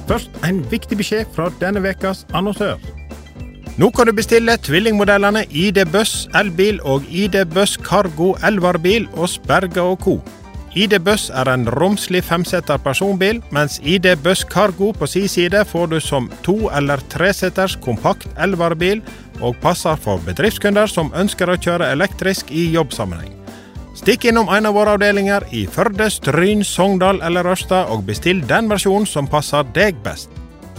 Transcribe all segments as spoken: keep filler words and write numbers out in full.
Først en viktig beskjed fra denne vekas annonsør. Nå kan du bestille tvillingmodellene I D Buss elbil og I D Buss Cargo elvarebil hos Berga og Co. I D Buss er en romslig femseter personbil, mens I D Buss Cargo på sin side får du som to- eller treseters kompakt elvarebil og passer for bedriftskunder som ønsker å kjøre elektrisk I jobbsammenheng. Stikk innom en av våre avdelinger I Førde, Stryn, Sogndal eller Ørsta og bestill den versjonen som passer deg best.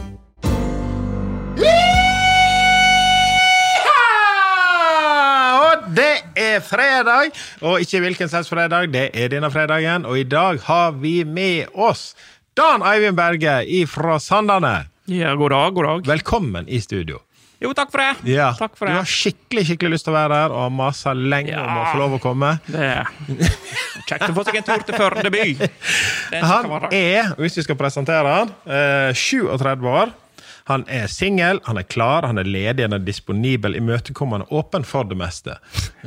Og det er fredag, og ikke hvilken slags fredag, det er denne fredagen, og I dag har vi med oss Dan Eivind Berge fra Sandane. Ja, god dag, god dag. Velkommen I studio. Jo, takk for det. Ja, takk for det. Du har skikkelig, skikkelig lyst til å være her, og maser lenge ja, om å få lov å komme. Det er kjekt å få seg en tur til Førde by. Han er, hvis vi skal presentere han, syvogtredve år. Han er single, han er klar, han er ledig, han er disponibel, imøtekommende, åpen for det meste.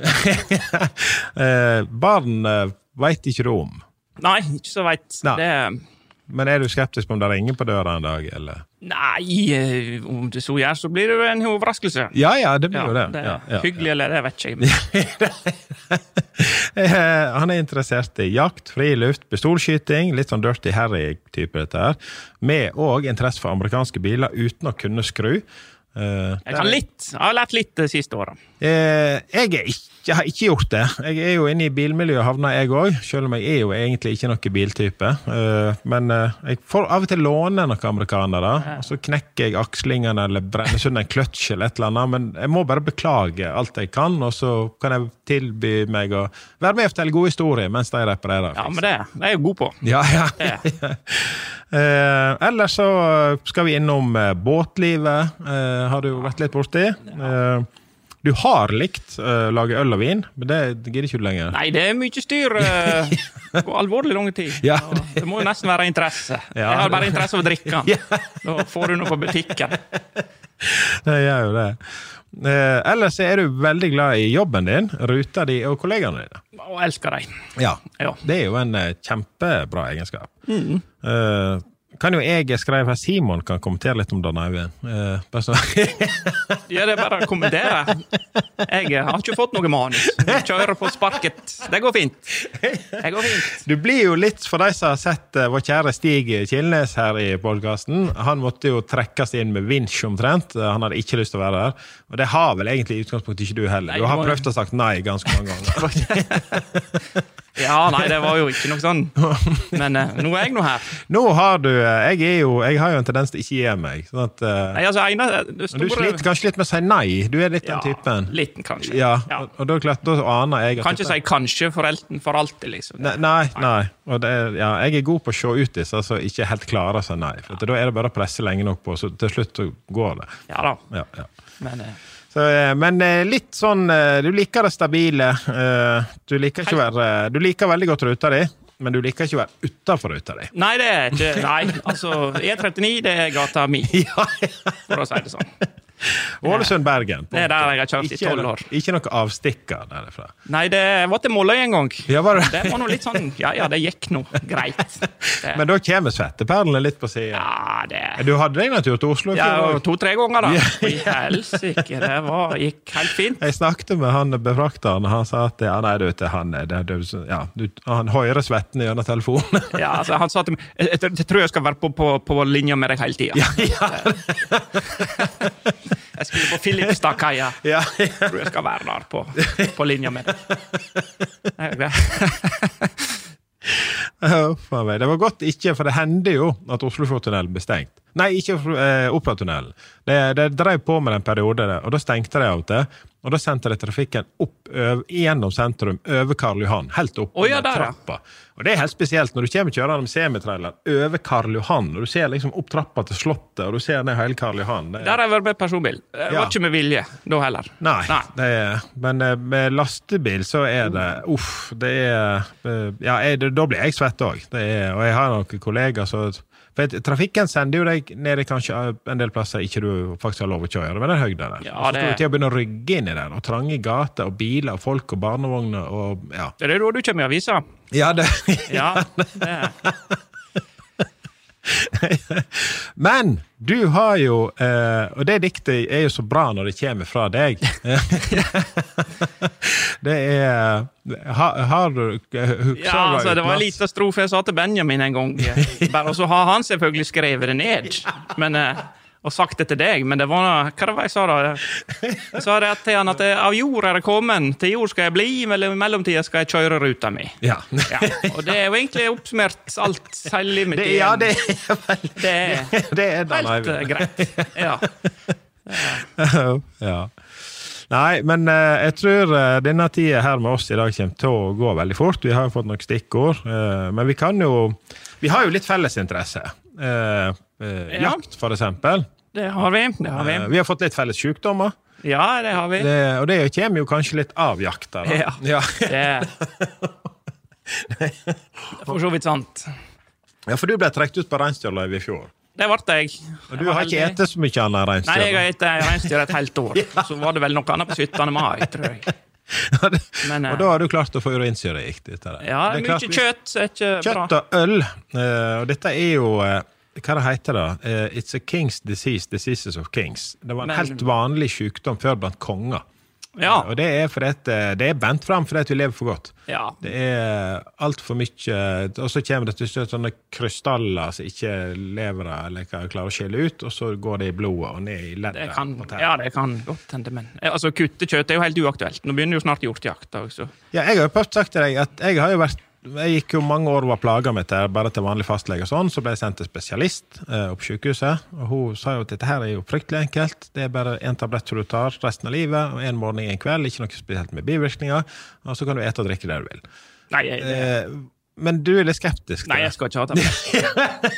Barn vet ikke du om? Nei, ikke så vet. Nei. Det... Men er du skeptisk på om det ringer på døra en dag, eller? Nei, om det så gjør, så blir det jo en overraskelse. Ja, ja, det blir ja, jo det. det ja, ja, hyggelig, ja. Eller det vet jeg. Han er interessert I jakt, friluft, pistolskyting, litt sånn dirty Harry-type dette her, med også interesse for amerikanske biler uten å kunne skru. Uh, jeg kan litt, jeg har lært litt det siste året. Uh, jeg, er ikke, jeg har ikke gjort det. Jeg er jo inne I bilmiljøet havna jeg også, selv om jeg er jo egentlig ikke noe biltype. Uh, men uh, jeg får av og til låne noen amerikanere, ja. Og så knekker jeg akslingene eller brenner sånn en kløtsj eller et eller annet, men jeg må bare beklage alt jeg kan, og så kan jeg tilby meg å være med og fortelle gode historier mens de reparerer. Ja, men det, det er jeg jo god på. Ja, ja. Uh, ellers så skal vi innom uh, båtlivet, uh, har du vært litt borti. Uh, du har likt uh, lage øl og vin, men det gir ikke du lenger. Nei, det er mye styr uh, på alvorlig lang tid. Ja, det... det må jo nesten være interesse. Ja, jeg har bare interesse for å drikke den. Ja. Da får du noe på butikken. Det gjør jo det. Uh, ellers er du veldig glad I jobben din, ruta di og kollegene dine. Og elsker deg. Ja, ja. Det er jo en uh, kjempebra egenskap. Mm. Uh, kan jo jeg skrive her, Simon kan kommentere litt om Dan Eivind. Uh, bare så. Ja, det er bare å kommentere. Jeg har ikke fått noe manus. Jeg kjører på sparket. Det går fint. Det går fint. Du blir jo litt, for de som har sett uh, vår kjære Stig Kilnes her I podcasten, han måtte jo trekkes inn med vinsj omtrent. Uh, han hadde ikke lyst til å være der. Og det har vel egentlig I utgangspunktet ikke du heller. Du har prøvd å sagt nei ganske mange ganger. Ja, nei, det var jo ikke noe sånn. Men uh, nå er jeg nå her. Nå har du, jeg er jo, jeg har jo en tendens til ikke å gi meg. Sånn at, uh, nei, altså, ene, det store... Du sliter kanskje litt med å si nei. Du er litt ja, den typen. Litt kanskje. Ja, ja. Og, og da, klart, da aner jeg... Kan ikke si kanskje for, elten, for alltid, liksom. Nei, nei. nei. Og det er, ja, jeg er god på å se ut disse, altså ikke helt klare å si nei. For da er det bare å presse lenge nok på, så til slutt så går det. Ja da. Ja, ja. Men... Uh, Så, men litt sånn, du liker det stabile, du liker ikke å være, du liker veldig godt ruta di, men du liker ikke å være utenfor ruta di. Nei, det er ikke, nei, altså E trettini, det er gata mi, ja, ja. For å si det sånn. Ålesund, Bergen. Det er der jeg har kjørt I tolv år. Ikke noe avstikker derifra. Nei, det var til Måløy en gang. Ja, var det? Det var noe litt sånn, ja, ja, det gikk noe greit. Det. Men da kommer svetteperlene litt på siden. Ja, det... Du hadde deg natur til Oslo? Ja, to-tre ganger da. I helsike, det var, gikk helt fint. Jeg snakket med han befrakteren, og han sa at ja, nei, du vet, han, det, det, ja, du, han hører svetten gjennom telefonen. Ja, altså, han sa til meg, jeg, jeg, jeg tror jeg skal være på, på, på linja med deg hele tiden. Ja, ja. Jeg skulle på Filipstadkaia. Ja, ja. Jeg tror jeg skal være der på, på linja med deg. Oh, det var godt ikke, for det hendte jo at Oslofjordtunnelen ble stengt. Nei, ikke eh, Operatunnelen. Det, det drev på med en periode, og da stengte de av det, og da sendte de trafikken opp øv, gjennom sentrum, over Karl Johan, helt opp oh, ja, under der, trappa. Og det er helt spesielt når du kommer kjørende med semitrailer over Karl Johan, og du ser liksom opp trappa til slottet, og du ser ned hele Karl Johan. Det er... Der har jeg vært med personbil. Det var ja. Ikke med vilje, da heller. Nei, Nei. Det er, men med lastebil så er det, uff, det er, ja, jeg, da blir jeg svett også. Det er, og jeg har noen kolleger så... For trafikken sender jo deg ned I kanskje en del plasser ikke du faktisk har lov å kjøre, men det er høyde der. Ja, og så det... skal du til å begynne å rygge inn I der, og trange gater, og biler, og folk, og barnevogner, og ja. Det er det da du kommer I avisa. Ja, det... Ja, det er... Men du har jo, eh, og det diktet er jo så bra når det kommer fra deg. Det er, har, har du... Ja, altså, det var en liten strofe jeg sa til Benjamin en gang. Bare, og så har han selvfølgelig skrevet det ned. Men... Eh, og sagt det til deg, men det var, hva det var jeg sa da? Jeg sa det til han at av jord er det kommet, til jord skal jeg bli, men i mellomtiden skal jeg kjøre ruta mi. Ja. Ja. Og det er jo egentlig oppsummert alt hele livet mitt. Det, ja, det er vel... Det er, det er det, helt uh, greit. Ja. Ja. Nei, men uh, jeg tror uh, denne tiden her med oss i dag kommer til å gå veldig fort. Vi har jo fått noen stikkord, uh, men vi kan jo... Vi har jo litt felles interesse. Uh, Uh, ja. Jakt, for eksempel. Det har vi, det har vi. Uh, vi har fått litt felles sykdommer. Ja, det har vi. Det, og det kommer jo kanskje litt av jakta. Da. Ja, ja. Det er for så vidt sant. Ja, for du ble trekt ut på reinsdyrløyve i fjor. Det ble jeg. Og du har ikke etet så mye annet reinsdyr? Nei, jeg har etet reinsdyr et helt år. Ja. Så var det vel noe annet på syttende mai, tror jeg. Men, og da har du klart å få urinsyre gikt ut av det. Ja, det er mye kjøtt, er ikke bra. Kjøtt og øl. Uh, og dette er jo... Uh, hva det heter da? Uh, it's a king's disease, diseases of kings. Det var en Men, helt vanlig sykdom før blant konger. Ja. Uh, og det er for at det er bent frem for at vi lever for godt. Ja. Det er alt for mye, og så kommer det til sånne krystaller som ikke lever eller klarer å skille ut, og så går det i blodet og ned i leddet. Det kan, ja, det kan godt hende, men altså kuttekjøtt er jo helt uaktuelt. Nå begynner jo snart hjortjakt også. Ja, jeg har jo prøvd sagt til deg at jeg har jo vært Jeg gikk jo mange år og var plaget med det, bare til vanlig fastlege og sånn, så ble jeg sendt til spesialist eh, opp sykehuset, og hun sa jo at dette her er jo fryktelig enkelt, det er bare en tablett som du tar resten av livet, og en morgen og en kveld, ikke noe spesielt med bivirkninger, og så kan du ete og drikke det du vil. Nei, jeg, det... eh, men du er litt skeptisk. Nei, jeg skal ikke ha tablett.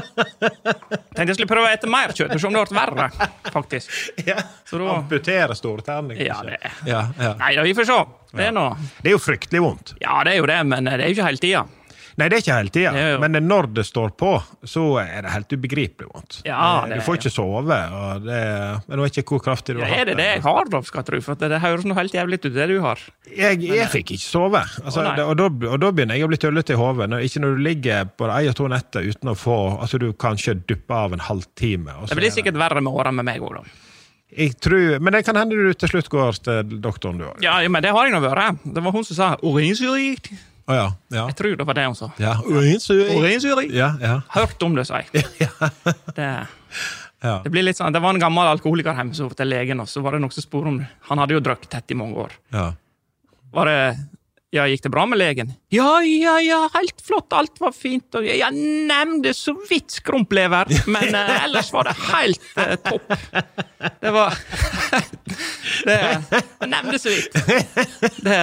Tenkte jeg skulle prøve å ete mer kjøtt, for om det ble verre, faktisk. Ja, så da... amputere store terning. Ja, det er. Ja, ja. Nei, da vi får se. Det er, noe... det er jo fryktelig vondt. Ja, det er jo det, men det er jo ikke hele tiden. Nei, det er ikke hele tiden, jo... men når det står på, så er det helt ubegripelig vondt. Ja, det... Du får ikke sove, og det... men det er ikke hvor kraftig du ja, har hatt det. Er det det jeg har, da, skal jeg tro, for det høres noe helt jævlig ut, det du har. Jeg, jeg fikk ikke sove, altså, Å, det, og, da, og da begynner jeg å bli tøllet i hodet, når, ikke når du ligger på en og to netter uten å få, altså du kanskje duppe av en halv time. Det blir sikkert verre med årene med meg også, da. Jeg tror, men det kan hende du til slutt går til doktoren du har. Ja, men det har jeg nå vært. Det var hun som sa urinsyre. Å ja, ja. Jeg tror det var det hun sa. Ja, urinsyre. Urinsyre. Ja, ja. Hørt om det, sier jeg. Ja. Det, ja. det blir litt sånn, det var en gammel alkoholiker hjemme som var til legen, og så var det noe som spor om det. Han hadde jo drukket tett i mange år. Ja. Var det, ja, gikk det bra med legen? Ja, ja, ja, helt flott, alt var fint, og jeg nevnte så vidt skrumplever, men uh, ellers var det helt uh, topp. Det var... det, jeg nevnte så vidt. Det...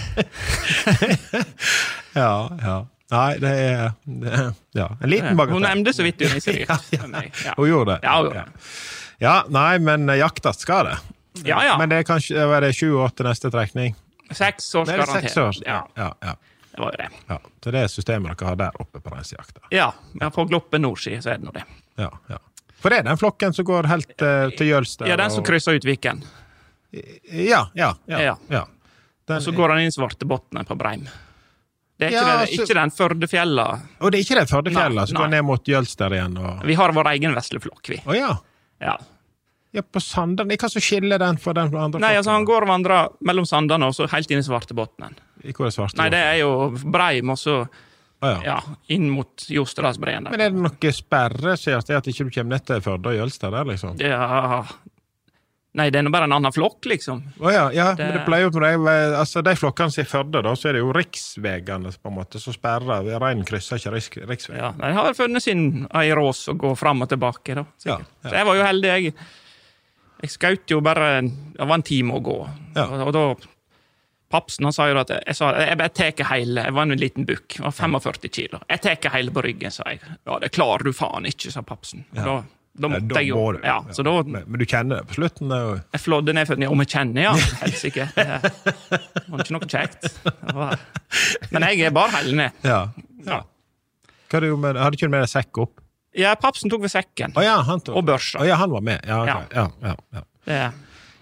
ja, ja. Nei, det er... Det, ja, en liten bagatell. Hun nevnte så vidt du nisser ja, ja. meg. Ja. Hun gjorde det. Ja, hun gjorde det. Ja, nei, men jakta skal det. Ja, ja. Men det er kanskje, er det tjueåtte neste trekning? Seks års det er garantert. Seks år, ja. Ja, ja. Det var jo det. Ja, så det er systemet dere har der oppe på reinsjakta. Ja, men på Gloppen Nordski, så er det nå det. Ja, ja. For det er den flokken som går helt uh, til Jølster. Ja, den som og... krysser ut Viken. Ja, ja, ja. ja. ja. Den... Og så går den inn Svartebotnen på Breim. Det er ikke, ja, det, så... ikke den Førdefjella. Og det er ikke den Førdefjella som nei. går ned mot Jølster igjen. Og... Vi har vår egen vesleflokk, vi. Å ja. Ja. Ja, på Sandane. Hva som skiller den for den andre? Nei, altså han går og vandrer mellom Sandane og så helt inn i Svartebotnen. I hvor er Svartebotnen? Nei, det er jo Breim og så ah, ja. ja, inn mot Jostedalsbreen. Men er det noe sperre, sier det at ikke du kommer ned til Førde og Jølster der, liksom? Ja... Nei, det er bare en annen flokk, liksom. Å ja, ja, det... men det pleier jo med det. Altså, de flokkene som er i Førde, da, så er det jo riksvegene, på en måte, så sperrer. Reinen krysser ikke riks, riksveg. Ja, de har vel funnet sin aeros å gå fram og tilbake, da. Ja, ja. Så jeg var jo heldig, jeg... Jeg skjøt jo bare, det var en time å gå. Ja. Og, og da, papsen, han sa jo at jeg sa, jeg bare teker hele, jeg var en liten bukk, jeg var førtifem kilo. Jeg teker hele på ryggen, sa jeg. Ja, det klarer du faen ikke, sa papsen. Og ja. da, da måtte ja, da jeg jo. du. Ja, så da, men, men du kjenner det på slutten? Da. Jeg flådde ned for den, om jeg kjenner, ja, helst ikke. Det var ikke noe kjekt. Var, men jeg er bare hele ned. Ja. Ja. Hva er det jo med, hadde ikke du med deg sekk opp? Ja, papsen tok ved sekken. Oh, ja, han tok. Og børsa. Oh, ja, han var med. Ja, okay. ja. ja, ja, ja. Det,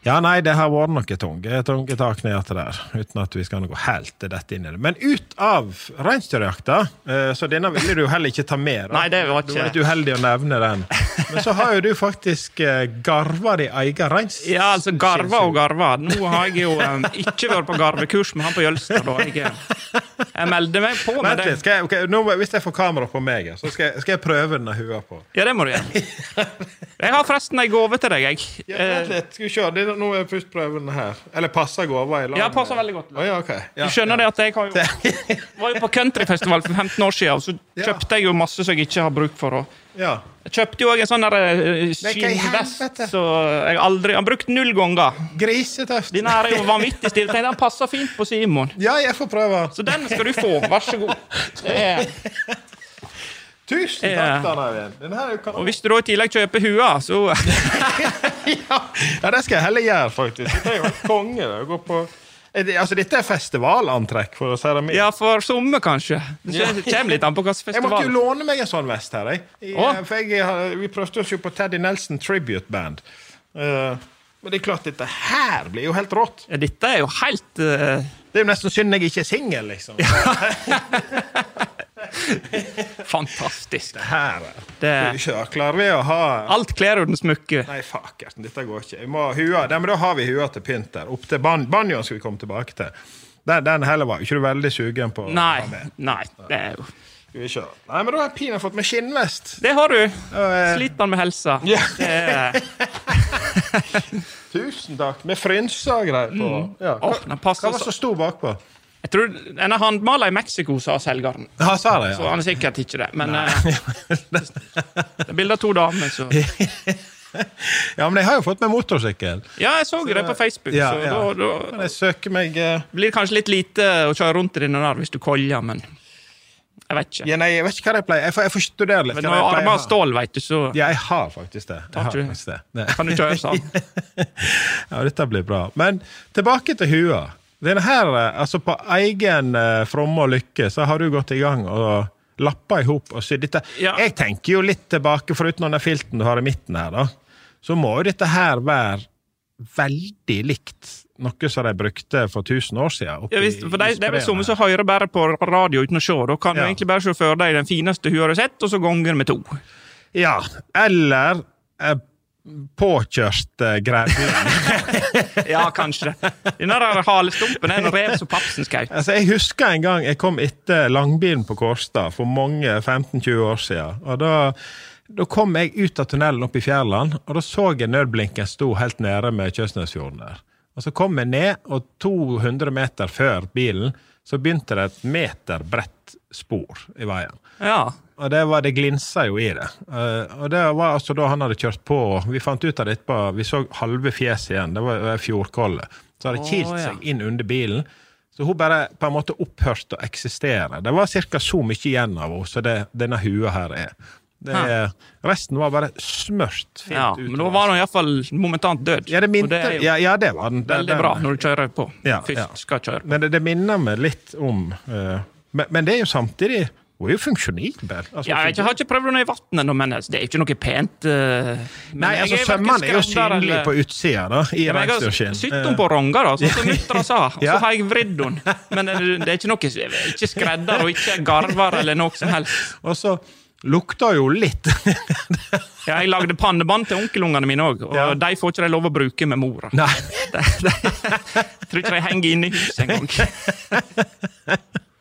Ja, nei, det har vært noe tunge, tunge tak ned til der, uten at vi skal gå helt til dette inn i det. Men ut av reinsdyrjakta, så denne ville du jo heller ikke ta med. Da. Nei, det var ikke... Du var litt uheldig å nevne den. Men så har jo du faktisk garva de egen reins. Ja, altså garva og garva. Nå har jeg jo um, ikke vært på garvekurs med han på Jølster, da. Jeg, jeg melder meg på med det. Vent litt, skal jeg, okay, nå, hvis jeg får kamera på meg, så skal jeg, skal jeg prøve denne hua på. Ja, det må du gjøre. Jeg har forresten en gave til deg, jeg. Ja, vent litt, skal vi se, det nå er jeg først prøven her. Eller passer gåva i lag? Ja, passer veldig godt. Oh, ja, okay. ja, du skjønner ja. det at jeg har jo... var jo på countryfestival for femten år siden, og så kjøpte jeg jo masse som jeg ikke har bruk for. Og ja. Jeg kjøpte jo også en sånn der uh, skinnvest, så jeg aldri har brukt null ganger. Grisetøft. Den her er jo vanvittig stil. Den passer fint på Simon. Ja, jeg får prøve. Så den skal du få. Vær så god. Det er... Tusen takk, Danavien. Den her er jo kanon. Og hvis du da i tillegg kjøper hua, så... ja. ja, det skal jeg heller gjøre, faktisk. Det er jo et konge, det. Gå på... Altså, dette er festivalantrekk, for å si det med. Ja, for sommer, kanskje. Det kommer litt an på hva festival. Jeg måtte jo låne meg en sånn vest her, jeg. I, for jeg, vi prøvde oss jo på Teddy Nelson Tribute Band. Uh, men det er klart, dette her blir jo helt rått. Ja, dette er jo helt... Uh... Det er jo nesten synd jeg ikke er single, liksom. Fantastisk. Det her det... er... Klarer vi å ha... Alt klær uten smykke. Nei, fuck, dette går ikke. Vi må ha hua. Ja, men da har vi hua til pynt der. Opp til ban banjoen skal vi komme tilbake til. Den, den heller var ikke du veldig sugen på. Nei, nei, det er jo... Skal vi se. Nei, men da har Pina fått med skinnvest. Det har du. Og, eh... Sliter med helsa. Ja. Det er... Tusen takk. Med frynser og greier på. Mm. Ja. Hva, oh, hva var så stor bakpå? Jeg tror en er handmalet i Mexico, sa selgeren. Ja, sa det, ja. Så han er sikkert ikke det. Men uh, det er bilder av to damer, så... Ja, men jeg har jo fått med motorsykkel. Ja, jeg så, så det på Facebook. Ja, så ja. Da, da... Kan jeg søke meg... Uh... Blir det kanskje litt lite å kjøre rundt i denne der hvis du koljer, men... Jeg vet ikke. Ja, nei, jeg vet ikke hva jeg pleier. Jeg får, jeg får studere litt. Men når armer av stål, vet du, så... Ja, jeg har faktisk det. Jeg har faktisk det. det. Kan du kjøre sånn? Ja, dette blir bra. Men tilbake til hua. Denne her, altså på egen uh, fromme og lykke, så har du gått i gang og lappet ihop og sydd dette. Ja. Jeg tenker jo litt tilbake, foruten den filten du har i midten her, da, så må jo dette her være veldig likt noe som de brukte for tusen år siden. Ja, visst, for det, det er vel som så hører bare på radio uten å se. Da kan ja. Du egentlig bare se for deg den fineste hua du har sett, og så gonger med to. Ja, eller eh, påkjørt eh, grevling. Ja, kanskje. Den der halestumpen er en rev som papsen skaut. Altså, jeg husker en gang jeg kom etter langbilen på Kårstad for mange femten tjue år siden, og da Da kom jeg ut av tunnelen opp i Fjærland, og da så jeg nødblinken stå helt nede med Kjøsnesfjorden der. Og så kom jeg ned, og to hundre meter før bilen, så begynte det et meter bredt spor i veien. Ja. Og det var, det glinsa jo i det. Og det var altså da han hadde kjørt på, vi fant ut av det etterpå, vi så halve fjes igjen, det var fjordkollet. Så hadde kilt oh, ja. Seg inn under bilen, så hun bare på en måte opphørte å eksistere. Det var cirka så mye igjen av henne, så det, denne hua her er. Det, resten var bare smørt fint ja, ut. Men da var den i hvert fall momentant død. Ja, det, minte, det ja, ja, det var den. Veldig den, bra når du kjører på. Ja, Først ja. Skal kjøre på. Men det, det minner meg litt om... Uh, men, men det er jo samtidig... Hun er jo funksjonibel. Altså, ja, jeg har ikke prøvd henne i vattnet, men det er ikke noe pent... Uh, Nei, altså sømmene er jo synlig eller... på utsida da, i ja, reinsdyrskinn. Jeg har sytt henne på ronga da, sånn som muttera sa, og ja. Så har jeg vridd henne. Men det, det er ikke noe... Ikke skredder og ikke garvar eller noe som helst. Og så... Lukter jo litt. Ja, jeg lagde panneband til onkelungene mine også, og ja. De får ikke de lov å bruke med mora. Nei. De, de, jeg tror ikke de henger inne i huset en gang.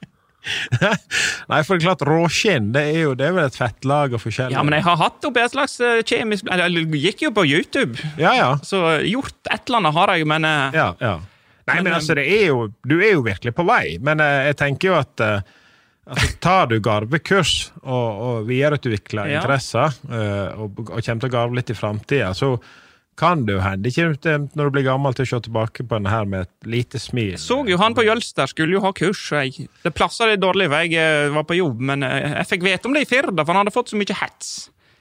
Nei, for det er klart, råskinn, det er jo det er vel et fettlag og forskjellig. Ja, men jeg har hatt opp et slags kjemisk... Jeg gikk jo på YouTube. Ja, ja. Så gjort et eller annet har jeg, men... Ja, ja. Nei, men, men altså, det er jo... Du er jo virkelig på vei, men jeg tenker jo at... Altså, tar du garvekurs og, og videreutvikler ja. Interesser uh, og, og kommer til å garve litt i fremtiden, så kan du hende ikke når du blir gammel til å se tilbake på denne her med et lite smil. Jeg så jo han på Jølster skulle jo ha kurs, jeg, det plasset det dårlig, jeg var på jobb, men jeg fikk vite om det i Firda, for han hadde fått så mye hets.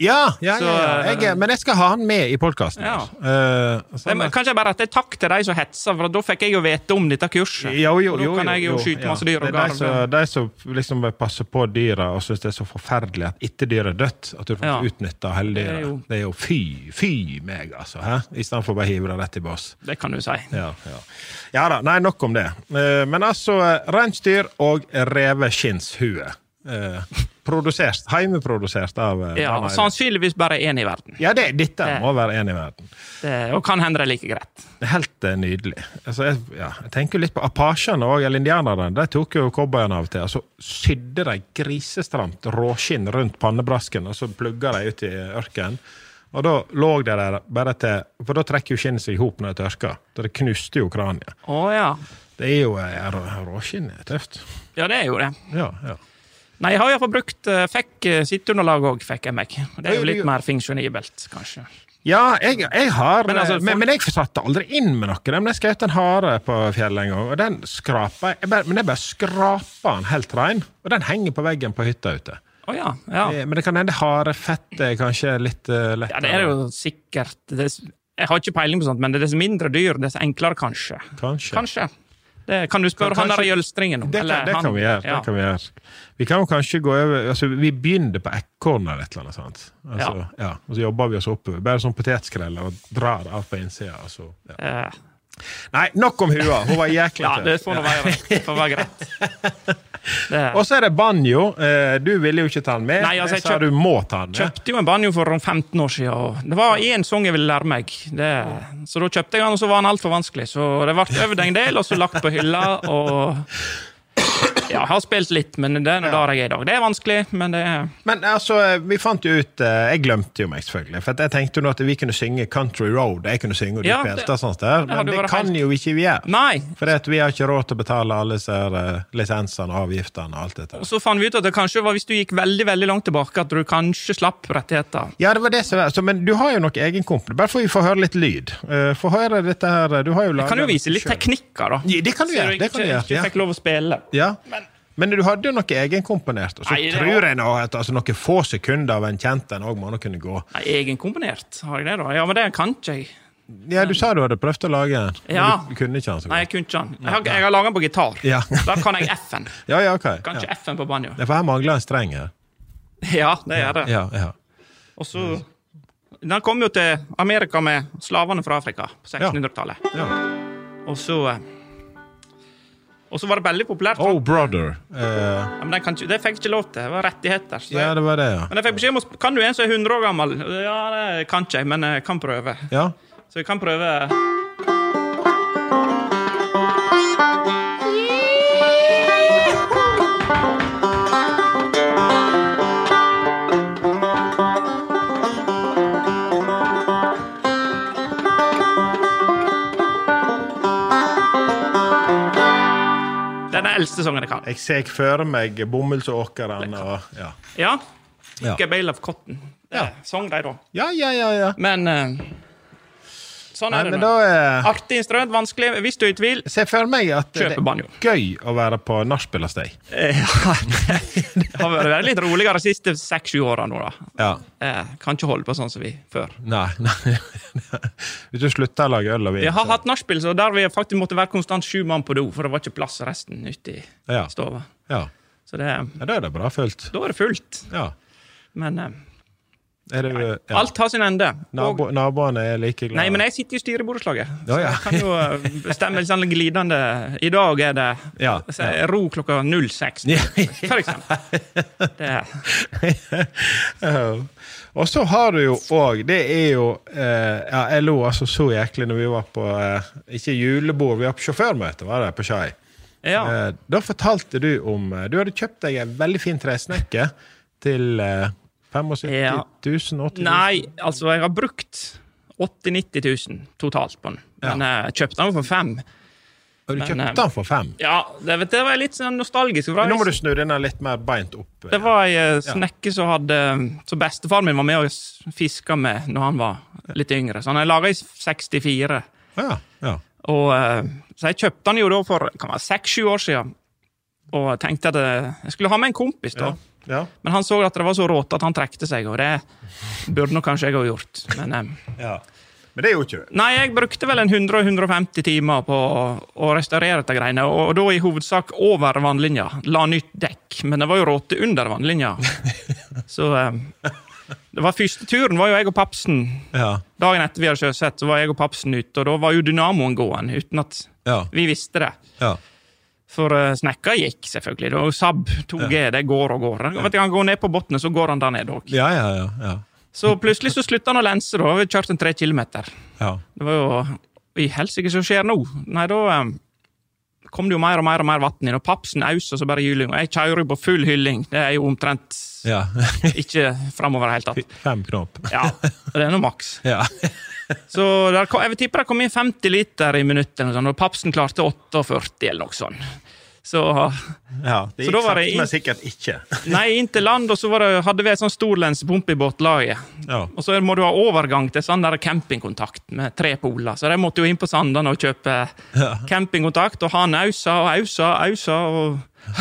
Ja, ja, Så, ja, ja. Jeg, men jeg skal ha han med i podcasten. Ja. Uh, Det er kanskje bare at det er takk til de som hetser, for da fikk jeg jo vete om dette kurset. Jo, jo, og jo, da kan jeg jo, jo, skyte ja. masse dyr og Det er de som, garve. de som liksom passer på dyra og synes det er så forferdelig at ikke dyr er dødt, at du får Ja. utnyttet hele dyra. Det er Det jo- er jo, fy, fy meg, altså. Hæ? I stedet for bare hive det rett i bås. Det kan du si. Ja, ja. ja da, nei, nok om det. Uh, men altså, reinsdyr og reveskinshue. Uh, produsert, heimeprodusert av uh, Ja, og sannsynligvis bare én i verden. Ja, det, dette Det- må være en i verden. Det, og kan hende det er like greit. Det er helt uh, nydelig. Altså, jeg, ja, jeg tenker litt på apasjene og eller indianerne. De tok jo cowboyene av og til, og så sydde de grisestramt råskinn rundt pannebrasken, og så plugga de ut i ørken. Og da lå de der bare til, for da trekker jo skinnet seg ihop når det tørker. Så det knuste jo kraniet. Å ja. Det er jo uh, råskinn, det er tøft. Ja, det er jo det. Ja, ja. Nei, jeg har i hvert fall brukt uh, fikk uh, sitteunderlag også, fikk jeg meg. Det er Ja, jo litt ja. mer funksjonibelt, kanskje. Ja, jeg, jeg har, Men men, altså, men, folk- men jeg satte aldri inn med noe. Men jeg skjøt en hare på fjellet en gang, og den skrapa, jeg bare, men jeg bare skrapa den helt rein, og den henger på veggen på hytta ute. Å ja, ja. Eh, Men det kan hende harefett er kanskje litt uh, lettere. Ja, det er jo sikkert. Det er, jeg har ikke peiling på sånt, men det er dess mindre dyr, dess enklere kanskje. Kanskje. Kanskje. Det kan du spørre Kan- han der kanskje- i Jølstringen om. Det kan, eller det han- kan vi gjøre. Ja. Det kan vi gjøre. Vi kan jo kanskje gå over, altså vi begynner på ekorn eller et eller annet sånt. Altså, ja. Ja. Og så jobber vi oss oppover. Bare sånn potetskrell og drar av på innsida. Altså, ja. Eh, Nei, nok om hua. Hun var jæklig ja, tøff. det får nå være, det får være greit. Det. Og så er det banjo. Eh, Du ville jo ikke ta den med. Nei, altså, jeg jeg sa kjøp- du må ta den med. Kjøpte jo en banjo for rundt femten år siden, og det var en sang jeg ville lære meg. Det, så da kjøpte jeg den, og så var den alt for vanskelig. Så det ble øvd en del, og så lagt på hylla, og ja, jeg har spilt litt, men det er nå der jeg er i dag. Det er vanskelig, men det er... Men altså, vi fant jo ut eh, Jeg glemte jo meg selvfølgelig. For at jeg tenkte jo nå at vi kunne synge Country Road. Jeg kunne synge og du Ja, spilte det- og sånt der. det Men hadde det vært kan helt- jo ikke vi gjøre. Nei! For at vi har ikke råd til å betale alle disse her, eh, lisensene og avgiftene og alt dette. Og så fant vi ut at det kanskje var hvis du gikk veldig, veldig langt tilbake, at du kanskje slapp rettigheter. Ja, det var det som var. Så, men du har jo noe egen komponent. Bare får vi få høre litt lyd. Uh, få høre dette her. Du har jo laget Jeg kan jo vise litt selv. teknikker, da. Ja, det kan du Så gjøre. Det kan du ikke, gjøre. ikke Ja. fikk lov å spille. Ja. Men du hadde jo noe egenkomponert, og så Nei, det tror var- jeg nå at altså, noen få sekunder av en kjent en også må nå kunne gå. Nei, egenkomponert, har jeg det da? Ja, men det kan ikke jeg. Ja, du sa du hadde prøvd å lage en. men Ja. Du, du kunne ikke den så godt. Nei, jeg kunne ikke den. Jeg har, jeg har laget den på gitar. Ja. Da kan jeg F-en. Ja, ja, ok. Kan ikke Ja. F-en på banjo. Det er for her mangler en streng her. Ja, det er det. Ja, ja. Og så... Den kom jo til Amerika med slavene fra Afrika på sekstenhundretallet. ja. Og så... eh, Og så var det veldig populært. Oh, brother. Eh, Ja, men den kan ikke, det fikk jeg ikke lov til. Det var rettigheter. Så ja, det var det, ja. Men jeg fikk beskjed om å sp- kan du en som er hundre år gammel? Ja, det kan ikke jeg, men jeg kan prøve. Ja. Så jeg kan prøve. Det er den eldste sangen jeg kan. Jeg ser for meg bomullsåkeren og ja. Ja. Ja. Ikke Bale of Cotton. Det Ja. sang de da. Ja, ja, ja, ja. Men eh, sånn Nei, er det men nå. da er Artig instrument, vanskelig. Hvis du er i tvil, Se for meg at det kjøpe banjo. er gøy å være på nachspiel hos deg. Eh, Ja, det har vært litt roligere de siste seks-sju åra nå, da. Ja. Eh, kan ikke holde på sånn som vi før. Nei, nei. Hvis du slutter å lage øl og vin. Vi har så- hatt nachspiel så der vi faktisk måtte være konstant sju mann på do, for det var ikke plass resten ute i Ja. stova. Ja. Så det, ja, da er det bra fullt. da er det fullt. Ja. Men eh, Er det, ja. alt har sin ende. Nabo, Og, naboene er like glade. nei, men jeg sitter i styreborettslaget, Ja, ja. så jeg kan jo eh, bestemme litt sånn glidende. I dag er det Ja, så er ro klokka null seks, Ja. for eksempel. Det er Ja. Og så har du jo òg Det er jo eh, Ja, jeg lo altså så jæklig når vi var på eh, ikke julebord, vi var på sjåførmøte, var det, på Skei. Ja. Eh, da fortalte du om eh, Du hadde kjøpt deg en veldig fin tresnekke til eh, Ja. syttifem tusen, åtti tusen. Nei, altså, jeg har brukt åtti til nitti tusen totalt på den. Men jeg kjøpte den for fem. Og du men, kjøpte eh, den for fem. Ja, det, vet, det var litt sånn nostalgisk. for Men nå må du jeg- snu den litt mer beint opp. Det var ei eh, snekke som hadde Så bestefaren min var med og s- fiska med når han var litt yngre. Så han er laga i sekstifire. Ja, ja. Og, eh, så jeg kjøpte den jo da for kan være seks-sju år siden. Og tenkte at eh, jeg skulle ha med en kompis, da. Ja. Men han så at det var så rått at han trekte seg, og det burde nok kanskje jeg ha gjort. Men, eh, Ja. Men det gjorde ikke du. nei, jeg brukte vel en hundre til hundre og femti timer på å, å restaurere dette greiene, og, og da i hovedsak over vannlinja. La nytt dekk, men det var jo råte under vannlinja. Så eh, det var første turen, var jo jeg og Papsen. Ja. Dagen etter vi hadde sjøsett, så var jeg og Papsen ute, og da var jo dynamoen gåen, uten at Ja. vi visste det. Ja. For uh, snekka gikk, selvfølgelig. Det var Saab to G, det går og går. Vet du, han går ned på bottene, så går han der ned også. Ja, ja, ja, ja. Så plutselig så sluttet han å lense, da. Vi kjørte en tre kilometer. Ja. Det var jo i helsike som skjer nå. Nei, da um, kom det jo mer og mer og mer vatten inn, og Papsen ausa så bare juling, og jeg kjører jo på full hylling. Det er jo omtrent Ja. ikke fremover helt tatt. Fem knop. Ja, det er noe maks. Ja. Så der, kom- jeg vil tippe det kom inn femti liter i minuttet, og Papsen klarte førtiåtte eller noe sånt. Så, Ja, det Så gikk da var det sakte, inn- men sikkert ikke. nei, inn til land, og så var det, hadde vi et sånn stor lensepumpe i båtlaget. Ja. Og så må du ha overgang til sånn der campingkontakt med tre poler. Så jeg måtte jo inn på Sandane og kjøpe Ja. campingkontakt, og han ausa og ausa og ausa, og...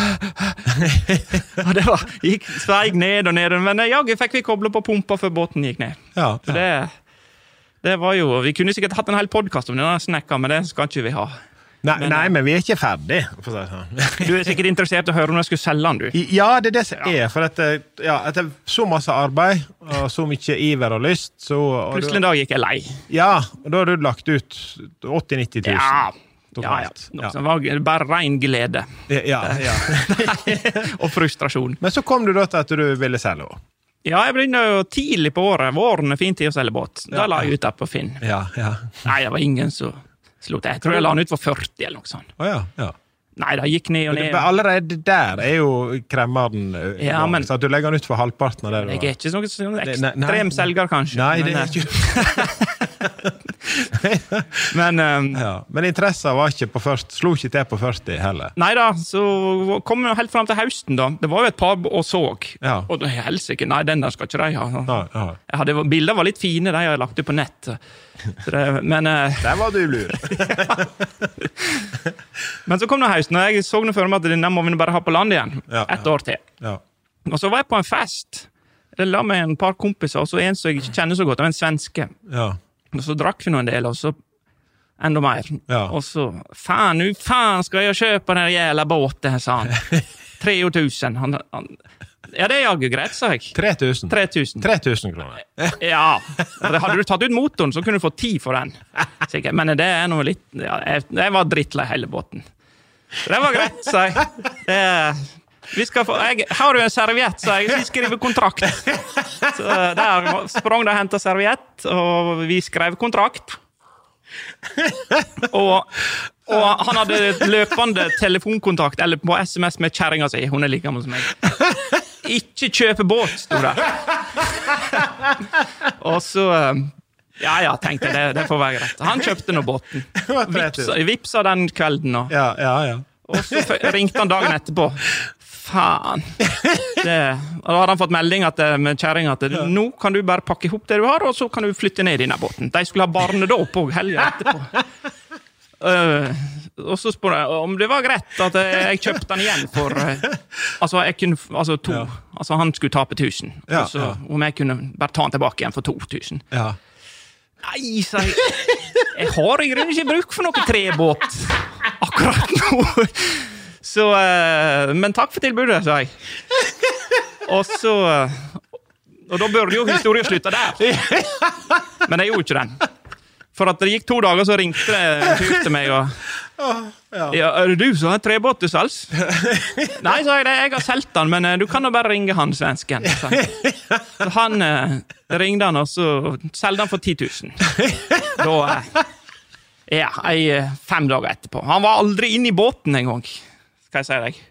og det var, gikk sveig ned og ned, men jaggu fikk vi koblet på pumpa før båten gikk ned. Ja. For det, det var jo, vi kunne sikkert hatt en hel podcast om denne snekka, men det skal ikke vi ha. Nei, Men- nei, men vi er ikke ferdig, for å si det sånn. Du er sikkert interessert i å høre om jeg skulle selge den, du. Ja, det er det som er, for etter, ja, etter så masse arbeid, og så mye iver og lyst, så... og Plutselig en da- dag gikk jeg lei. Ja, og da har du lagt ut åtti til nitti tusen. Ja, ja, ja. totalt. Så det var bare ren glede Ja, ja. og frustrasjon. Men så kom du da til at du ville selge også. Ja, jeg begynte jo tidlig på året. Våren er fin tid å selge båt. Da Ja. la jeg ut der på Finn. Ja, ja. Nei, det var ingen som slo til. Jeg tror jeg la den ut for førti eller noe sånt. Å ja, ja. Nei, det gikk ned og Men ned. det- allerede der er jo kremmeren Ja, men- så at du legger den ut for halvparten av det du Jeg er ikke sånn sånn Det- nei, nei. ekstrem selger, kanskje. Nei, det men, er ikke eh, Men um, ja. Men interessen var ikke på først, slo ikke til på førti heller. nei da, så kom vi helt frem til høsten, da. Det var jo et par og så. Ja. Og da helsike, nei, den der skal ikke de ha. Ja, ja. Jeg hadde, bilder var litt fine, de jeg hadde lagt ut på nett. Så det, men, eh, Der var du lur. men så kom det høsten, og jeg så nå for meg at den må vi bare ha på land igjen. Ja, Et ja. år til. Ja. Og så var jeg på en fest. Det la meg en par kompiser, og så en som jeg ikke kjenner så godt, det var en svenske. Ja. Og så drakk vi nå en del, og så enda mer. Ja. Og så, fan, nu fan skal jeg kjøpe den jævla båten, sa han. tre tusen. Han, han, ja, det er jaggu greit, sa jeg. tre tusen. tre tusen. tre tusen kroner. Ja, og det hadde du tatt ut motoren, så kunne du få ti for den. Sikkert. Men det er noe litt, ja, jeg, jeg var drittlei hele båten. Så det var greit, sa jeg. Det, vi skal få, jeg har jo en serviett, sa jeg, vi skriver kontrakt. Så der sprang de og hentet serviett, og vi skrev kontrakt. Og, og han hadde løpende telefonkontakt, eller på sms med kjæringa si, hun er like gammel som meg. Ikke kjøpe båt, stod der. Og så, ja, ja, tenkte jeg, det, det får være greit. Han kjøpte nå båten. Vipsa, vipsa den kvelden, og, Ja, ja, ja. og så f- ringte han dagen etterpå. Faen. Det, og da hadde han fått melding at, med kjæringa at nå kan du bare pakke ihop det du har, og så kan du flytte ned i denne båten. De skulle ha barnedåp på helga etterpå. Uh, og så spør jeg om det var greit at jeg kjøpte den igjen for uh, altså, jeg kunne, altså to. Ja. Altså han skulle tape tusen. Ja, og så, ja. om jeg kunne bare ta den tilbake igjen for to tusen. Ja. Nei, sa jeg. Jeg har i grunnen ikke bruk for noe trebåt akkurat nå. Så, uh, men takk for tilbudet, sa jeg. Og så uh, og da burde jo historien slutte der. Men jeg gjorde ikke den. For at det gikk to dager, så ringte det en fyr til meg, og ja, er det du som har trebåt til salgs? Nei, sa jeg det, jeg har solgt den, men uh, du kan jo bare ringe han svensken. sa jeg. Så han uh, ringte han, og så selgte han for ti tusen. Da, uh, ja, jeg, uh, fem dager etterpå. Han var aldri inne i båten en gang, skal jeg si deg.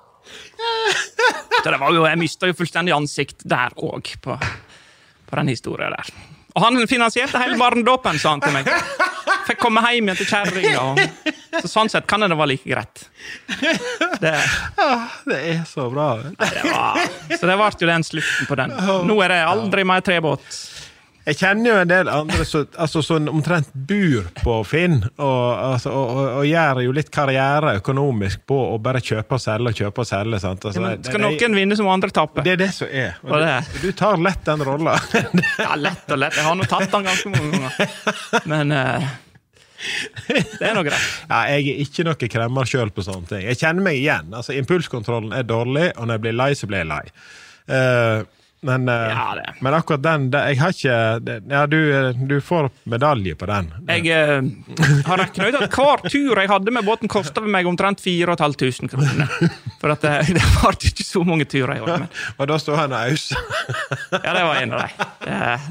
Så det var jo, jeg mistet jo fullstendig ansikt der også, på, på den historien der. Og han finansierte hele barndåpen, sa han til meg. Fikk komme hjem igjen til kjæringa, og så sånn sett kan det være like greit. Det, Det er så bra. det var, så det ble jo den slutten på den. Nå er det aldri mer trebåt. Jeg kjenner jo en del andre så, altså, som omtrent bor på Finn, og, altså, og, og, og gjør jo litt karriere økonomisk på å bare kjøpe og selge, kjøpe og selge, sant? Altså, ja, skal det, noen vinne som andre tapper? Det er det som er. Og du, du tar lett den rollen. Ja, lett og lett. Jeg har nå tatt den ganske mange ganger. Men uh, det er noe greit. Ja, jeg er ikke noe kremmer selv på sånne ting. Jeg kjenner meg igjen. Altså, impulskontrollen er dårlig, og når jeg blir lei, så blir jeg lei. Uh, Men, ja, men akkurat den, jeg har ikke, ja, du, du får medalje på den. Jeg eh, har reknet ut at hver tur jeg hadde med båten kostet meg omtrent fire og et halvt tusen kroner. For at det, det var ikke så mange turer jeg hadde med. Og da stod han og aus. Ja, det var en av dem.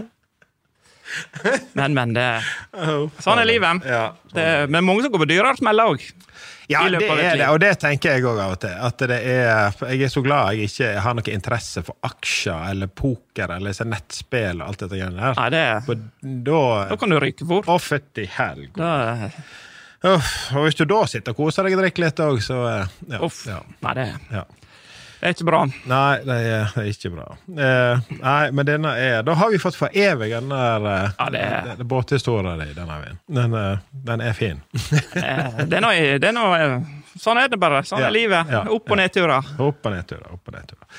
Men, men, det, sånn er livet. Ja, sånn. Det, men mange som går på dyrere smeller også. Ja, det er det, og det tenker jeg også av og til, at det er, jeg er så glad jeg ikke har noe interesse for aksjer, eller poker, eller nettspill, og alt dette gjerne der. Nei, det er, for da, da kan du ryke fort. Å, fett i helg. Da, Uff, og hvis du da sitter og koser deg og drikker litt også, så, ja. Uff, ja. Nei, det, ja. det er ikke bra. Nei, det er, det er ikke bra. Eh, nei, men denne er, da har vi fått for evig den der ja, det er, det, det båthistorien i denne veien. Den, den er fin. det er noe, det er noe, sånn er det bare, sånn ja, er livet. Ja, opp og nedturer. Opp og nedturer, opp og nedturer.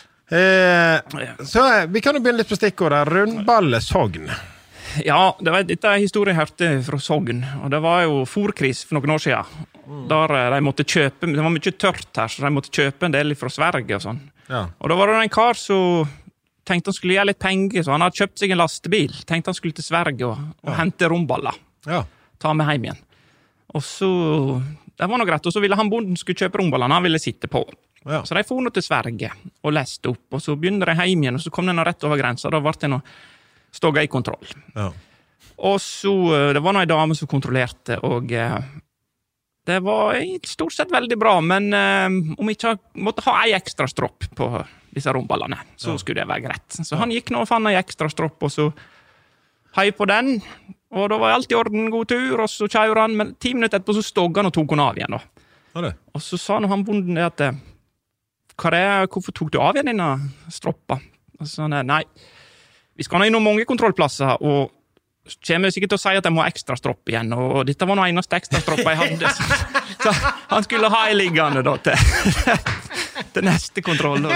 Eh, så vi kan jo begynne litt på stikkordet. Rundballe Sogn. Ja, det var, dette er historien jeg hørte fra Sogn, og det var jo fôrkris for noen år siden. Mm. Der de måtte kjøpe, det var mye tørt her, så de måtte kjøpe en del fra Sverige og sånn. Ja. Og da var det en kar som tenkte han skulle gjøre litt penger, så han hadde kjøpt seg en lastebil, tenkte han skulle til Sverige og, og ja. hente romballer, ja. ta med hjem igjen. Og så, det var noe greit, og så ville han bonden skulle kjøpe romballene, han ville sitte på. Ja. Så de for nå til Sverige og leste opp, og så begynte de hjem igjen, og så kom de rett over grensa, da ble det noe stått i kontroll. Ja. Og så, det var noen dame som kontrollerte, og det var stort sett veldig bra, men um, om jeg ikke måtte ha en ekstra stropp på disse romballene, så ja. skulle det være greit. Så ja. han gikk nå og fann en ekstra stropp, og så hei på den, og da var alt i orden, god tur, og så kjører han, men ti minutter etterpå så stod han og tok han av igjen. Da. Og så sa han bonden det at, hva er, hvorfor tok du av igjen denne stroppa? Og så sa han, nei, vi skal ha innom mange kontrollplasser, og kommer sikkert til å si at jeg må ha ekstra stropp igjen, og dette var noe eneste ekstra stropp jeg hadde. Så, så han skulle ha en liggende da, til, til neste kontroll.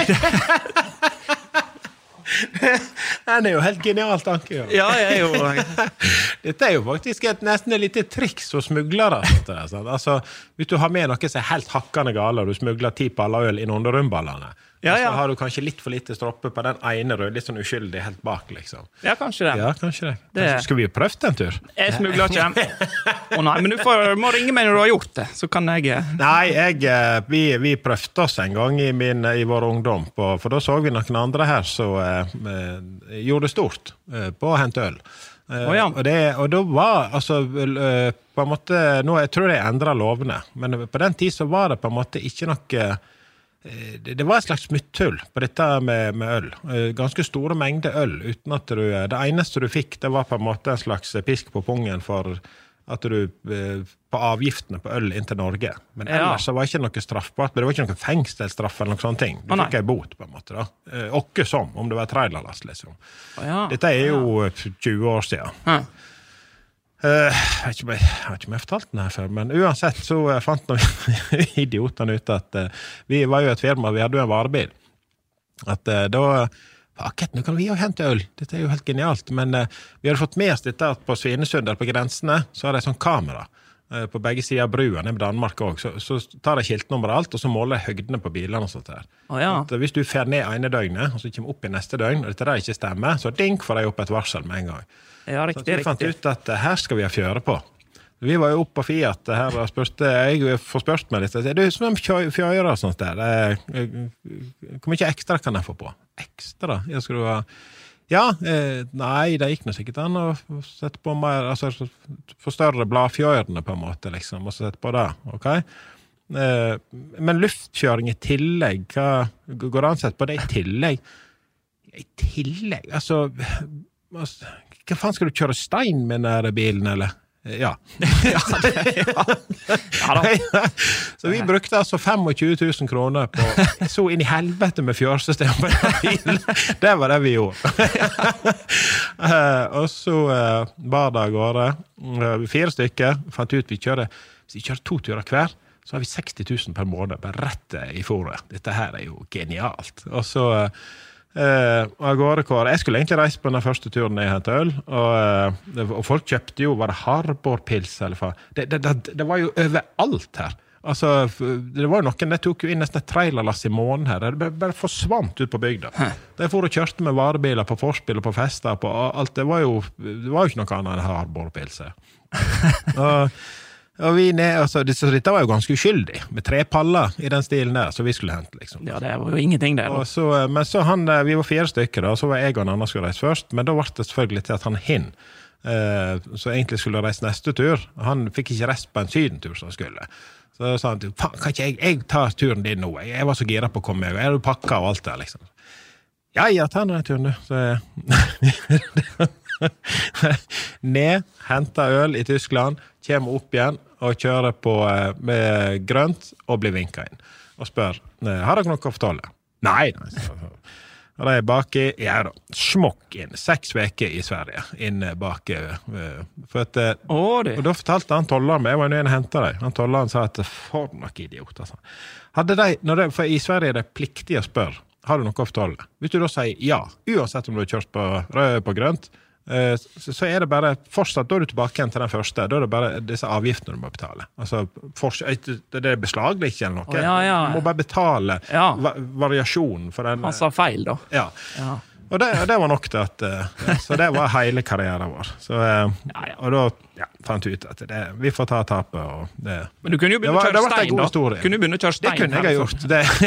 Den er jo helt genialt tanke. Ja, jeg er jo... Dette er jo faktisk et nesten et lite triks hos smuglere. Altså, hvis du har med noe som er helt hakkende gale, og du smugler ti paller øl inn under rundballene, ja, ja. så har du kanskje litt for lite stroppe på den ene rød, litt sånn uskyldig helt bak, liksom. Ja, kanskje det. Ja, kanskje det. det... Skal vi jo prøve en tur? Jeg smugler ikke. Å nei, men du får, må ringe meg når du har gjort det, så kan jeg... Nei, jeg, vi, vi prøvde oss en gang i, min, i vår ungdom, på, for da så vi noen andre her som eh, gjorde det stort eh, på å hente øl. Uh, oh, ja. og, det, og da var altså uh, på en måte, nå jeg tror jeg endret lovene, men på den tid så var det på en måte ikke noe uh, det, det var et slags smutthull på dette med, med øl, uh, ganske store mengder øl uten at du, det eneste du fikk det var på en måte en slags pisk på pungen for at du uh, på avgiftene på øl inn til Norge, men ja. ellers så var ikke noe straffbart, det var ikke noe fengselsstraff eller noe sånne ting, du oh, fikk en bot på en måte da, uh, ikke som om det var trailerlast liksom. Oh, ja. Dette er jo ja. tjue år siden. Huh. Uh, jeg vet ikke om jeg, jeg har ikke fortalt den her før, men uansett så uh, fant noen idiotene ut at uh, vi var jo et firma, vi hadde jo en varebil, at uh, da Akkurat, nå kan vi jo hente øl. Dette er jo helt genialt. Men uh, vi hadde fått med oss dette at på Svinesund, eller på grensene, så har de sånn kamera uh, på begge sider av brua, nede i Danmark også. Så, så tar de skiltnummer og alt, og så måler de høgdene på bilene og sånt der. Oh, ja. At, uh, hvis du fer ned ene døgnet, og så kommer opp i neste døgn, og dette der ikke stemmer, så dink får de opp et varsel med en gang. Ja, riktig, så vi fant riktig. ut at uh, her skal vi ha fjøre på. Vi var jo oppe på Fiat her og spørste, jeg får spørst meg litt, jeg sier, du, som en fjører og sånt der, hvor mye ekstra kan jeg få på? Ekstra? Jeg skulle ha, ja, eh, nei, det gikk noe sikkert an å sette på mer, altså få større bladfjørene på en måte, liksom, og sette på det, ok? Eh, men luftkjøring i tillegg, hva går det ansett på det i tillegg? I tillegg, altså, hva faen skal du kjøre stein med denne bilen, eller? Ja. ja, det, ja. ja da. Så vi brukte altså tjuefem tusen kroner på så inn i helvete med fjørsystem på den bilen. Det var det vi gjorde. Og så var det av gårde. Fire stykker fant ut vi kjører, hvis vi kjører to turer hver, så har vi seksti tusen per måned, bare rett i fôret. Dette her er jo genialt. Og så, eh, av gårde kvar, jeg skulle egentlig reise på den første turen jeg hentet øl, og, og folk kjøpte jo, var det Harbor-pils, eller hva? Det, det, det, det var jo overalt her. Altså, det var jo noen, det tok jo inn nesten et trailerlass i måneden her, det bare forsvant ut på bygda. De for og kjørte med varebiler på forspill og på fester, på alt, det var jo, det var jo ikke noe annet enn Harbor-pils. Og Og vi ned, altså, det, så dette var jo ganske uskyldig, med tre paller i den stilen der, så vi skulle hente, liksom. Ja, det var jo ingenting der. Og så, men så han, vi var fire stykker da, så var jeg og en annen skulle reise først, men da var det selvfølgelig til at han hin, eh, så egentlig skulle reise neste tur. Han fikk ikke rest på en sydentur som han skulle. Så sa han, faen, kan ikke jeg, jeg tar turen din nå? Jeg var så gira på å komme med, jeg hadde pakket og alt der, liksom. Ja, ja, ta den turen du. Så ned, hentet øl i Tyskland, kommer opp igjen og kjører på med grønt og blir vinket inn. Og spør, har dere noe å fortelle? Nei, nei. Så, og da er jeg bak i, ja da, smokk inn, seks veker i Sverige, inn bak. For at, oh, og da fortalte han tolleren meg, jeg var jo en og hentet deg, han tolleren sa at for noe idiot, altså. Hadde de, når det, for i Sverige er det pliktig å spørre, har du noe å fortelle? Hvis du da sier ja, uansett om du har kjørt på rød på grønt, så er det bare fortsatt, da er du tilbake igjen til den første, da er det bare disse avgiftene du må betale. Altså, det er beslaglig ikke eller noe. Oh, ja, ja. Du må bare betale ja. va variasjonen for den. Han sa feil da. Ja. ja. Og det, det var nok til at, ja, så det var hele karrieren vår. Så, ja, ja. Og da ja, fant vi ut at det, vi får ta tapet. Og det, Men du kunne jo begynne å kjøre stein da. Historie. Kunne du begynne å kjøre stein? Det kunne jeg ha gjort.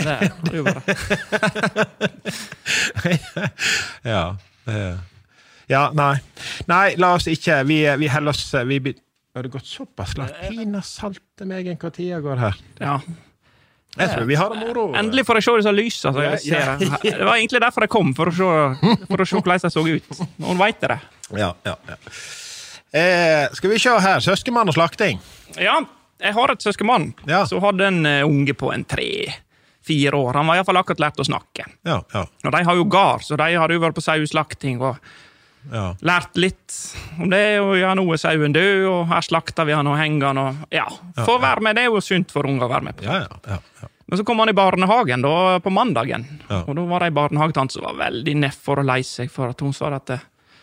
Det, det, ja, det Ja, nei. Nei, la oss ikke, vi, vi heller oss, vi har det gått såpass langt. Pina salte meg en hva tida går her. Ja. Jeg tror vi har det moro. Endelig får jeg se disse lysa, så jeg ser det. Det var egentlig derfor jeg kom, for å se, for å se hvordan jeg så ut. Noen vet det. Ja, ja, ja. Eh, skal vi se her, søskenmann og slakting? Ja, jeg har et søskenmann, ja. Så hadde en unge på en tre, fire år. Han var i hvert fall akkurat lært å snakke. Ja, ja. Og de har jo gar, så de har jo vært på sauslakting og ja. Lært litt om det, og ja, nå er sauen død, og her slakter vi han og henger han, og ja, for å være med, det er jo sunt for unger å være med på. Ja, ja, ja, ja. Men så kom han i barnehagen da, på mandagen, ja. Og da var det en barnehagetant som var veldig nedfor å lei seg for at hun sa at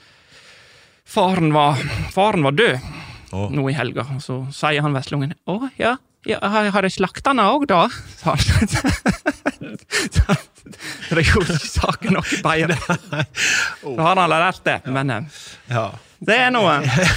faren var, faren var død oh. nå i helga, og så sier han veslungen, å ja, ja har, har jeg slaktet han også da? Sa han. Det er jo ikke saken noe bedre. Så har han lært det, men ja. Det er noe.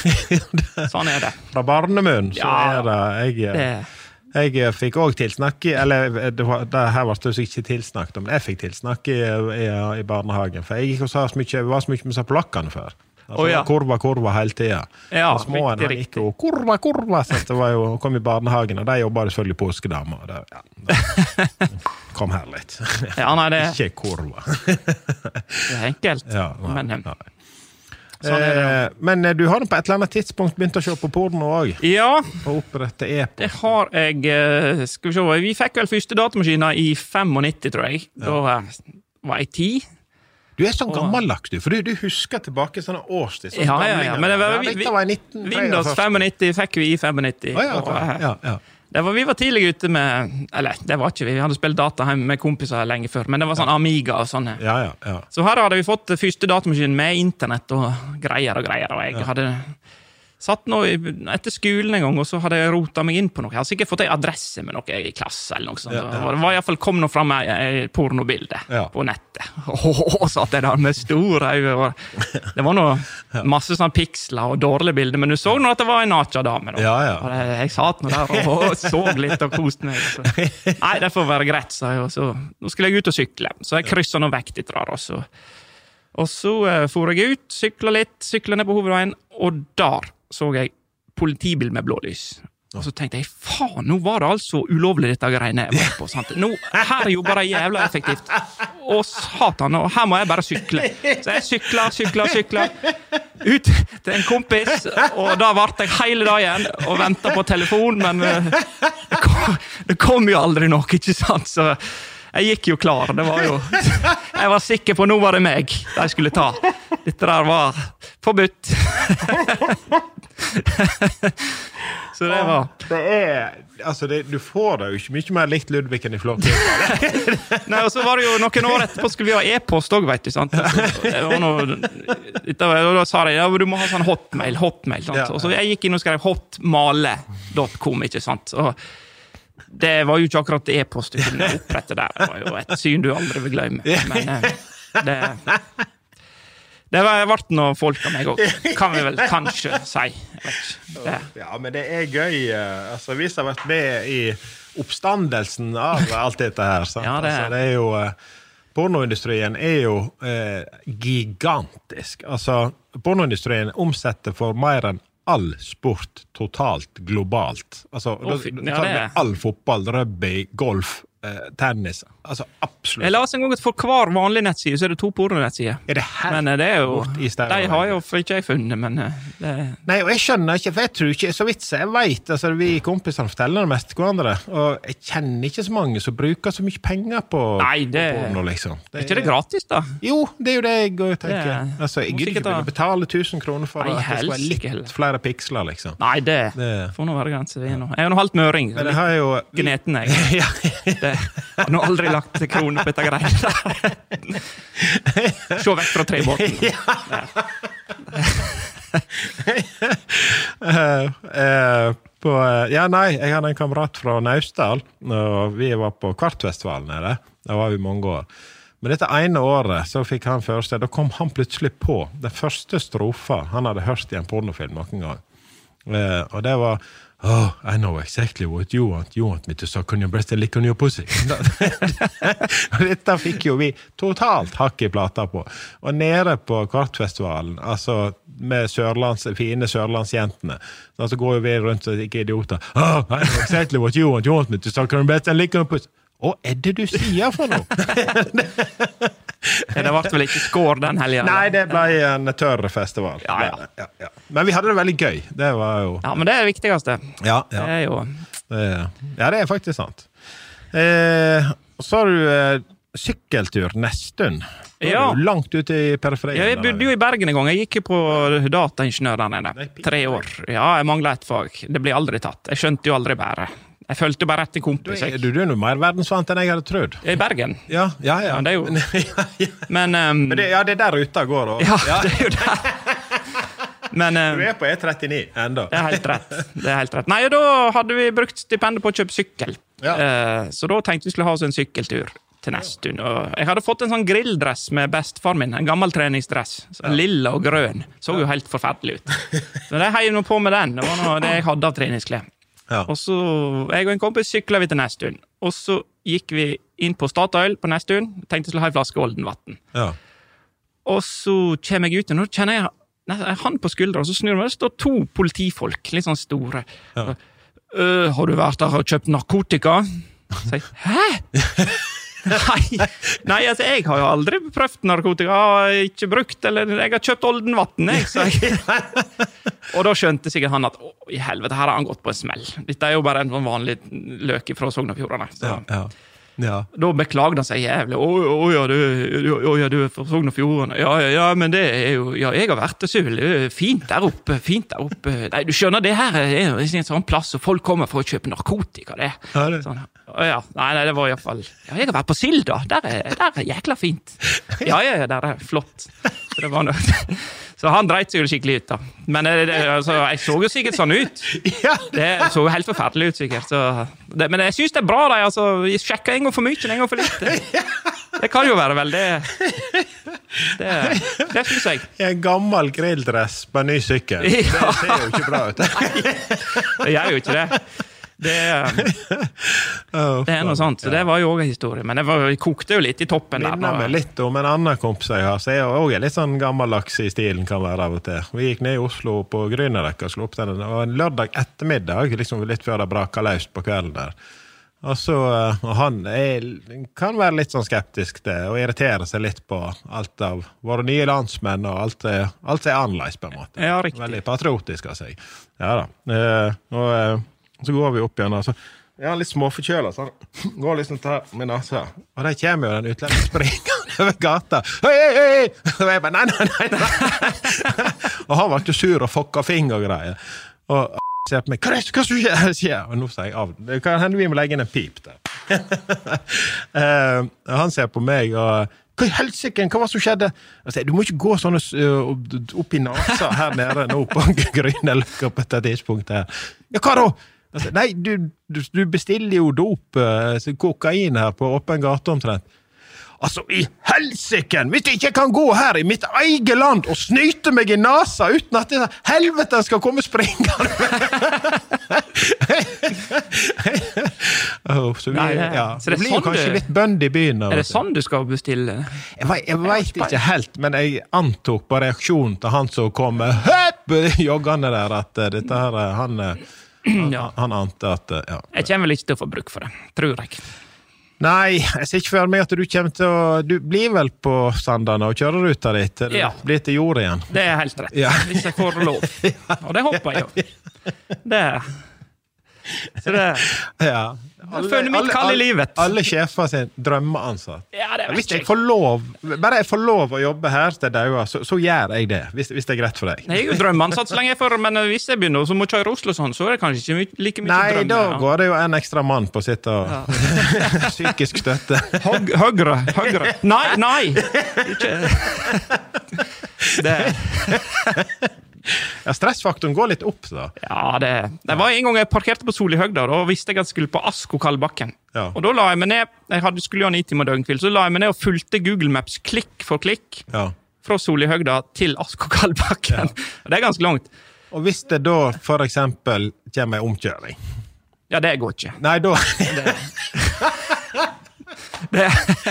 Sånn er det. Fra barnemunn så ja, er det jeg, det. jeg fikk også tilsnakk i, eller det, var, det her var det ikke tilsnakk, men jeg fikk tilsnakk i, i, i barnehagen, for jeg gikk og sa så mye, var så mye med seg polakkene før. Altså, oh, ja. Kurva, kurva hele tiden. Ja, og små han gikk og kurva, kurva, så det var jo, kom i barnehagen, og de jobbet selvfølgelig påskedame, og det, ja, det kom her litt. Ja, nei, det... Ikke kurva. Det er enkelt, ja, nei, men... Nei. Sånn er det. Eh, men du har på et eller annet tidspunkt begynt å se på porno også? Ja. Og opprette e-post. Det har jeg, skal vi se, vi fikk vel første datamaskiner i nittifem, tror jeg. Da ja. Var jeg ti. Du er sånn gammeldags, du, for du, du husker tilbake sånne årstid. Sånn ja, ja, ja, men det var, vi, vi, var nitten, Windows nittifem fikk vi i nittifem. Oh, ja, okay. ja, ja. Det var, vi var tidlig ute med, eller det var ikke vi, vi hadde spilt data hjemme med kompiser lenge før, men det var sånn ja. Amiga og sånne. Ja, ja, ja. Så her hadde vi fått første datamaskin med internett og greier og greier, og jeg ja. Hadde satt nå etter skolen en gang, og så hadde jeg rotet meg inn på noe. Jeg hadde sikkert fått en adresse med noe i klasse eller noe sånt. Ja, ja. Det var i hvert fall kom noe frem med et pornobilde ja. På nettet. Og satt jeg der med store øyne. Det var noe masse sånne piksler og dårlige bilder, men du så nå at det var en nacha dame. Ja, ja. Og det, jeg satt nå der og så litt og koste meg. Så. Nei, det får være greit, sa jeg. Og så, nå skulle jeg ut og sykle. Så jeg krysset noe vekt etter der, og så, og så uh, for jeg ut, syklet litt, syklet ned på hovedveien, og der så jeg politibil med blålys. Og så tenkte jeg, faen, nå var det altså ulovlig dette greiene jeg var på, sant? Nå, her jobber det jævla effektivt. Og satan, og her må jeg bare sykle. Så jeg sykler, sykler, sykler. ut til en kompis, og da var jeg hele dagen og ventet på telefon, men det kom, det kom jo aldri noe, ikke sant? Så jeg gikk jo klar, det var jo... Jeg var sikker på, nå var det meg de skulle ta. Dette der var forbudt. Så det var... Det er... Altså, det, du får da jo ikke mye mer likt Ludvigen i flott. Nei, og så var det jo noen år etterpå skulle vi ha e-post også, vet du, sant? Det var noe, og da sa de, ja, du må ha sånn hotmail, hotmail, sant? Ja, ja. Og så jeg gikk inn og skrev hotmale punktum com, ikke sant? Og det var jo ikke akkurat e-post du kunne opprette der. Det var jo et syn du aldri vil glemme. Men det... Det var vært noe folk av meg også, kan vi vel kanskje si. Det. Ja, men det er gøy. Altså, vi har vært med i oppstandelsen av alt dette her. Sant? Ja, det er. Altså, det er jo, pornoindustrien er jo eh, gigantisk. Altså, pornoindustrien omsetter for mer enn all sport totalt globalt. Altså, oh, da, ja, det er. All fotball, rugby, golf, eh, tennis. Altså, absolutt. Jeg la oss en gang at for hver vanlig nettside så er det to porno-nettsider. Er det her? Men det er jo, de har jo ikke jeg funnet, men det... Nei, og jeg skjønner ikke, for jeg tror ikke, så vidt jeg vet, altså vi kompisene forteller det mest hverandre, og jeg kjenner ikke så mange som bruker så mye penger på, Nei, det, på porno, liksom. Det, er ikke det gratis, da? Jo, det er jo det jeg tenker. Det, altså, jeg gidder ikke begynne å betale tusen kroner for Nei, at det skal være litt heller. Flere piksler, liksom. Nei, det, det. får nå være grenser. Jeg er nå halvt møring, så litt jo... gneten jeg. Ja. Det har nå aldri lagt kroner på dette greiene der. Se vekk fra trebåten. Ja. uh, uh, på, uh, ja, nei, jeg hadde en kamerat fra Naustdal, og vi var på Kvartfestivalen nede. Da var vi mange år. Men dette ene året så fikk han første, da kom han plutselig på den første strofa han hadde hørt i en pornofilm noen gang. Uh, og det var Oh, I know exactly what you want. You want me to suck on your breast and lick on your pussy. Og dette fikk jo vi totalt hakk i plata på. Og nede på Kvartfestivalen, altså med sørlands, fine sørlandsjentene, så går jo vi rundt og ikke idioter. Oh, I know exactly what you want. You want me to suck on your breast and lick on your pussy. Å, er det du sier for noe? Det ble vel ikke skår den helgen? Nei, det ble en tørre festival. Ja, ja. Ja, ja. Men vi hadde det veldig gøy. Det var jo... Ja, men det er det viktigste. Ja, ja. Det er jo... Det er... Ja, det er faktisk sant. Eh, så har du eh, sykkeltur Nesttun. Da ja. Er du langt ute i periferien. Ja, jeg bodde jo i Bergen en gang. Jeg gikk jo på dataingeniør der nede. Tre år. Ja, jeg manglet et fag. Det ble aldri tatt. Jeg skjønte jo aldri bare. Jeg følte jo bare etter kompis. Du, du, du er noe mer verdensvant enn jeg hadde trodd. I Bergen. Ja, ja, ja. ja det er jo... ja, ja. Men, um... Men det, ja, det er der ute går. Og... Ja, ja, det er jo der. Men, um... Du er på E trettini enda. Det er helt rett. Det er helt rett. Nei, da hadde vi brukt stipendet på å kjøpe sykkel. Ja. Uh, så da tenkte vi skulle ha oss en sykkeltur til Nesttun. Og jeg hadde fått en sånn grilldress med bestefar min, en gammel treningsdress. Så ja. Lilla og grønn. Så jo helt forferdelig ut. Så jeg heiv nå på med den. Det var noe det jeg hadde av treningsklær. Ja. Og så, jeg og en kompis syklet vi til Nesttun. Og så gikk vi inn på Statoil på Nesttun, tenkte jeg skulle ha en flaske Oldenvatten. Ja. Og så kommer jeg ut, og nå kjenner jeg han på skuldra, og så snur jeg meg, det står to politifolk, litt sånn store. Ja. Øh, har du vært der og kjøpt narkotika? Så jeg, hæ? Nei, nei, altså jeg har jo aldri prøvd narkotika, jeg har ikke brukt, eller jeg har kjøpt Oldenvatten, jeg, så jeg. Og da skjønte sikkert han at, å, i helvete, her har han gått på en smell. Dette er jo bare en vanlig løk fra Sogn og Fjordane. Så. Ja, ja. Ja. Da beklagde han seg jævlig. Å, å, ja, du, å, ja, du er fra Sogn og Fjordane. Ja, ja, ja, men det er jo, ja, jeg har vært til Søl, det er fint der oppe, fint der oppe. Nei, du skjønner, det her er jo en sånn plass, og folk kommer for å kjøpe narkotika, det. Ja, det. Sånn, ja, nei, nei, det var i hvert fall, ja, jeg har vært på Silda, der er, der er jækla fint. Ja, ja, ja, der er flott. Så det var noe... Så han dreit seg jo skikkelig ut da. Men det, det, altså, jeg så jo sikkert sånn ut. Det så jo helt forferdelig ut sikkert. Så, det, men jeg synes det er bra da, altså, jeg sjekker en gang for mye, en gang for lite. Det kan jo være vel, det, det, det synes jeg. En gammel grilldress på en ny sykkel. Ja. Det ser jo ikke bra ut. Nei, det gjør jo ikke det. Det, oh, det er noe sånt, så det var jo også en historie. Men det var, jeg kokte jo litt i toppen der. Minner meg litt om en annen kompis jeg har, så jeg er også litt sånn gammeldags i stilen kan være av og til. Vi gikk ned i Oslo på Grünerløkka og slo opp den. Det var en lørdag ettermiddag, liksom litt før det braket løst på kvelden der. Og så, og han er, kan være litt sånn skeptisk det, og irritere seg litt på alt av våre nye landsmenn, og alt er, alt er annerledes på en måte. Ja, riktig. Veldig patriotisk av seg. Ja da. Eh, og eh, så går vi opp igjen, og så er han litt småforkjølet, så han går liksom til med nasa. Og der kommer jo den utlendingen springende over gata. Hei, hei, hei! Og jeg bare, nei, nei, nei, nei. Og han var ikke sur og fokka finger og greier. Og ser på meg, hva er det som skjer? Og nå sier jeg av. Det kan hende vi må legge inn en pip der. uh, han ser på meg og hva i helsiken, hva var det som skjedde? Jeg sier, du må ikke gå sånn uh, opp i nasa her nede nå på Grünerløkka på dette tidspunktet her. Ja, hva da? Jeg sier, nei, du, du, du bestiller jo dop, uh, kokain her på åpen gate omtrent. Altså, i helsiken, hvis jeg ikke kan gå her i mitt eget land og snyte meg i nasa uten at det helvete skal komme springende. oh, så vi, Nei, det, ja, så det, det blir jo sånn kanskje du, litt bønd i byen. Er det sånn du skal bestille? Jeg, vet, jeg vet ikke helt, men jeg antok på reaksjonen til han som kom høp, joggende der, at dette her, han, han, Ja. han ante at, ja. Jeg kommer vel ikke til å få bruk for det, tror jeg. Nei, jeg ser ikke for meg at du kommer til å... Du blir vel på Sandane og kjører ut av ditt, eller Ja. blir til jord igjen? Det er helt rett, Ja. hvis jeg får lov. Og det håper jeg jo. Det Så det Ja. Jeg føler mitt kall i livet. Alle sjefer sin drømmeansatt. Ja, det vet Hvis jeg jeg. får lov, bare jeg får lov å jobbe her til daua, så, så gjør jeg det, hvis, hvis det er greit for deg. Jeg er jo drømmeansatt så lenge jeg får, men hvis jeg begynner så må jeg kjøre Oslo sånn, så er det kanskje ikke my like mye Nei, drømme. da ja. går det jo en ekstra mann på sitt og Ja. psykisk støtte. Høg, høyre, høyre. Nei, nei! Ikke. Det Ja, stressfaktoren går litt opp, da. Ja, det, det var en gang jeg parkerte på Solihøgda, da visste jeg at jeg skulle på Asko Kaldbakken. Ja. Og da la jeg meg ned, jeg hadde, skulle jo ha ni timer døgnkvill, så la jeg meg ned og fulgte Google Maps klikk for klikk Ja. fra Solihøgda til Asko Kaldbakken. Ja. Det er ganske langt. Og hvis det da, for eksempel, kommer en omkjøring? Ja, det går ikke. Nei, da... Det, det,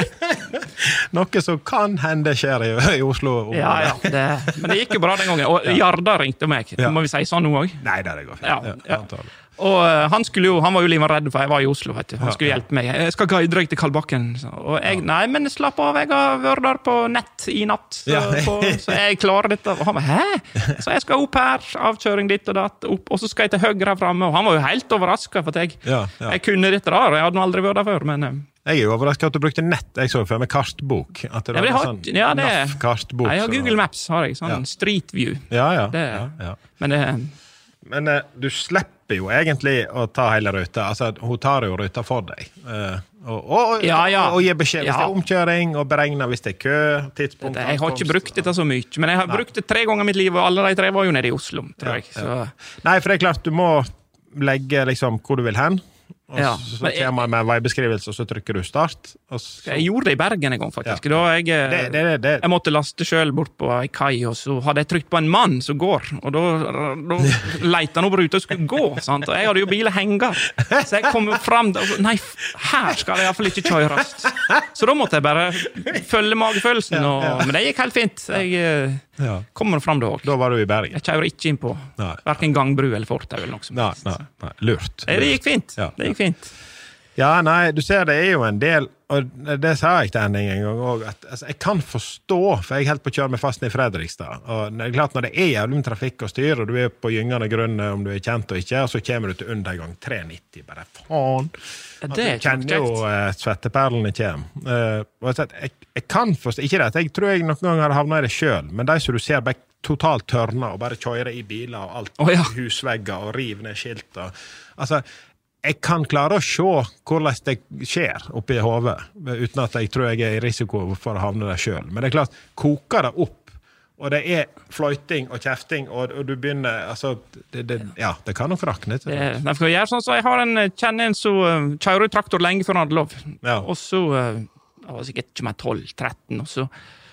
Noe som kan hende skjer i, i Oslo. ja, ja, det, men det gikk jo bra den gangen. Og Jarda ringte meg. Ja. Må vi si sånn nå også? Nei, det går fint. Ja, Ja, ja. antallet. Og uh, han, skulle jo, han var jo livet redd, for jeg var i Oslo, vet du. Han skulle Ja. hjelpe meg. Jeg skal guide deg til Kaldbakken. Så- Og jeg, nei, men slapp av, jeg har vært der på nett i natt. Så, Ja. på, så jeg klarer dette. Og han var, hæ? Så jeg skal opp her, avkjøring ditt og datt, opp, og så skal jeg til høyre her fremme. Og han var jo helt overrasket for at jeg, Ja, ja. jeg kunne dette der. Jeg hadde aldri vært der før, men... Uh, Jeg er jo overrasket at du brukte nett, jeg så før med kartbok. At det Ja, men jeg var har- sånn ja, det- NAF-kartbok. jeg har så- Google Maps, har jeg. Sånn Ja. Street View. Ja, ja. Det, ja, ja. Men det... Men eh, du slipper jo egentlig å ta hele ruta. Altså, hun tar jo ruta for deg. Eh, og, og, Ja, ja. og, og gir beskjed hvis Ja. det er omkjøring, og beregner hvis det er kø, tidspunkt, Dette, jeg har ikke ankomst, brukt dette så mye, men jeg har brukt det tre ganger i mitt liv, og alle de tre var jo nede i Oslo, tror jeg. Så, Nei, for det er klart, du må legge liksom hvor du vil hen, og Ja, så men jeg- kommer man med en veibeskrivelse, og så trykker du start. Og så, jeg gjorde det i Bergen en gang, faktisk. Ja. Da jeg, eh, det, det, det, det, jeg måtte laste selv bort på en kai, og så hadde jeg trykt på en mann som går, og da, da lette han opp ruta og skulle gå, sant? Og jeg hadde jo bilen henger. Så jeg kom jo frem, og så, nei, her skal jeg i hvert fall ikke kjøres. Så da måtte jeg bare følge magefølelsen, og, Ja, ja. men det gikk helt fint. Jeg eh, ja. kommer frem da også. Da var du i Bergen. Jeg kjører ikke inn på Nei. hverken gangbru eller fortau eller noe som Nei, helst. nei, nei. Lurt. Det gikk fint. Ja. Det gikk fint. Ja, nei, du ser det er jo en del, og det sa jeg til Henning en gang også, at altså, jeg kan forstå, for jeg helt på å kjøre meg fast i Fredrikstad, og det er klart når det er jævlig med trafikk og styr, og du er på gyngende grunn om du er kjent og ikke, og så kommer du til undergang tre nitti, bare faen. Ja, At det er du kjenner ikke jo kjekt. uh, svetteperlene kjem. Uh, og jeg, sier at jeg, jeg kan forstå, ikke det, at jeg tror jeg noen gang har havnet i det selv, men de som du ser bare totalt tørna og bare kjører i biler og alt, Å, ja. husvegger og river ned skilt og, altså, jeg kan klare å se hvordan det skjer oppi hodet, uten at jeg tror jeg er i risiko for å havne der selv. Men det er klart, koker det opp, og det er fløyting og kjefting, og, og du begynner, altså, det, det, ja, det kan nok rakne. Det, nei, for å gjøre sånn, så jeg har en, kjenner en som uh, kjører ut traktor lenge før han hadde lov. Ja. Og så, uh, det var sikkert ikke mer tolv tretten, og så,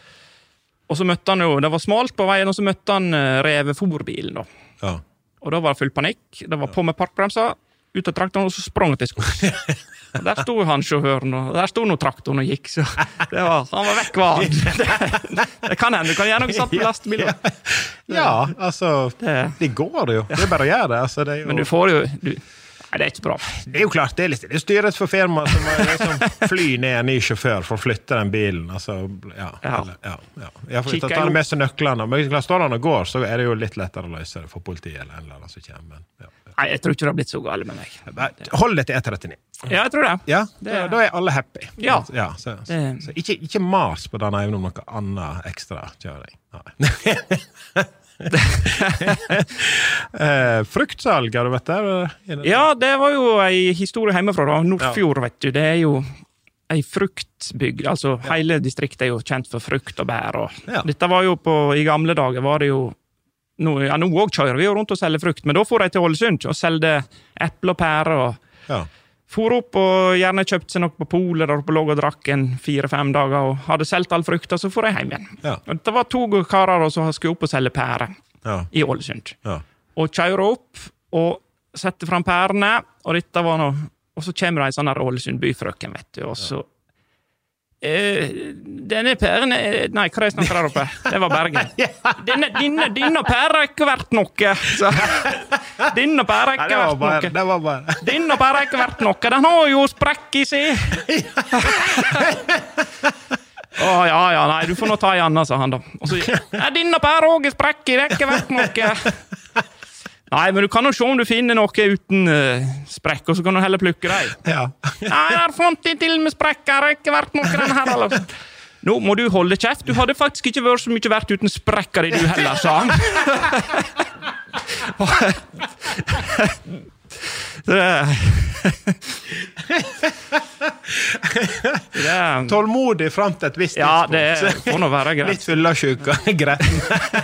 og så møtte han jo, det var smalt på veien, og så møtte han uh, reveforbilen da. Ja. Og da var det full panikk, det var på med parkbremsa, ut av traktoren, og så sprang han til skogs. Og der stod han sjåføren, og der stod noe traktoren og gikk, så det var, han var vekk var han. Det, det kan hende, du kan gjøre noe satt på lastebiler. Ja, altså, Det- det går jo. Det er bare å gjøre det. Altså, det er jo... Men du får jo, du, Nei, det er ikke bra. Det er jo klart, det er, litt, det er styret for firma som er liksom fly ned en ny sjåfør for å flytte den bilen. Altså, ja. Ja. Eller, ja, ja. Jeg får ta det med seg nøklene. Men hvis står han og går, så er det jo litt lettere å løse det for politiet eller en eller annen som kommer. Men, ja. Nei, jeg tror ikke det har blitt så galt med meg. Hold det til E trettini. Ja, jeg tror det. Ja, det, da er alle happy. Ja. ja så, så, Det- så ikke, ikke mas på den evnen om noe annet ekstra kjøring. Nei. eh, fruktsalg, har du vet der? Ja, det var jo en historie hjemmefra da. Nordfjord, vet du, det er jo en fruktbygd, altså hele distriktet er jo kjent for frukt og bær. Og Ja. dette var jo på, i gamle dager var det jo, nå, ja, nå også kjører vi jo rundt og selger frukt, men da får jeg til Ålesund og selgte eple og pære og Ja. for opp og gjerne kjøpt seg noe på polet der oppe lå og drakk en fire-fem dager og hadde selgt all frukta, så får jeg hjem igjen. Ja. Og det var to karer som skulle opp og selge pære Ja. i Ålesund. Ja. Og kjører opp og setter fram pærene, og dette var noe, og så kommer det en sånn her Ålesund byfrøken, vet du, og så eh, denne pæren er, nei, hva er det jeg snakker der oppe? Det var Bergen. Denne, denne, denne pære er ikke verdt noe. Så, denne pære er Nei, ikke det var verdt bare, noe. det var bare. Denne pære er ikke verdt noe. Den har jo sprekk i seg. Å, ja, ja, nei, du får nå ta i Anna, sa han da. Og så, ja, denne pære også er sprekk i, det er ikke verdt noe. Nei, men du kan jo se om du finner noe uten uh, sprekk, og så kan du heller plukke deg. Ja. Nei, jeg har fant det til med sprekker, det har ikke vært noe den her. Eller. Nå må du holde kjeft, du hadde faktisk ikke vært så mye vært uten sprekker i du heller, sa han. det, det, Tålmodig frem til et visst ja, tidspunkt. det får nå være greit. Litt fyllasjuk og gretten.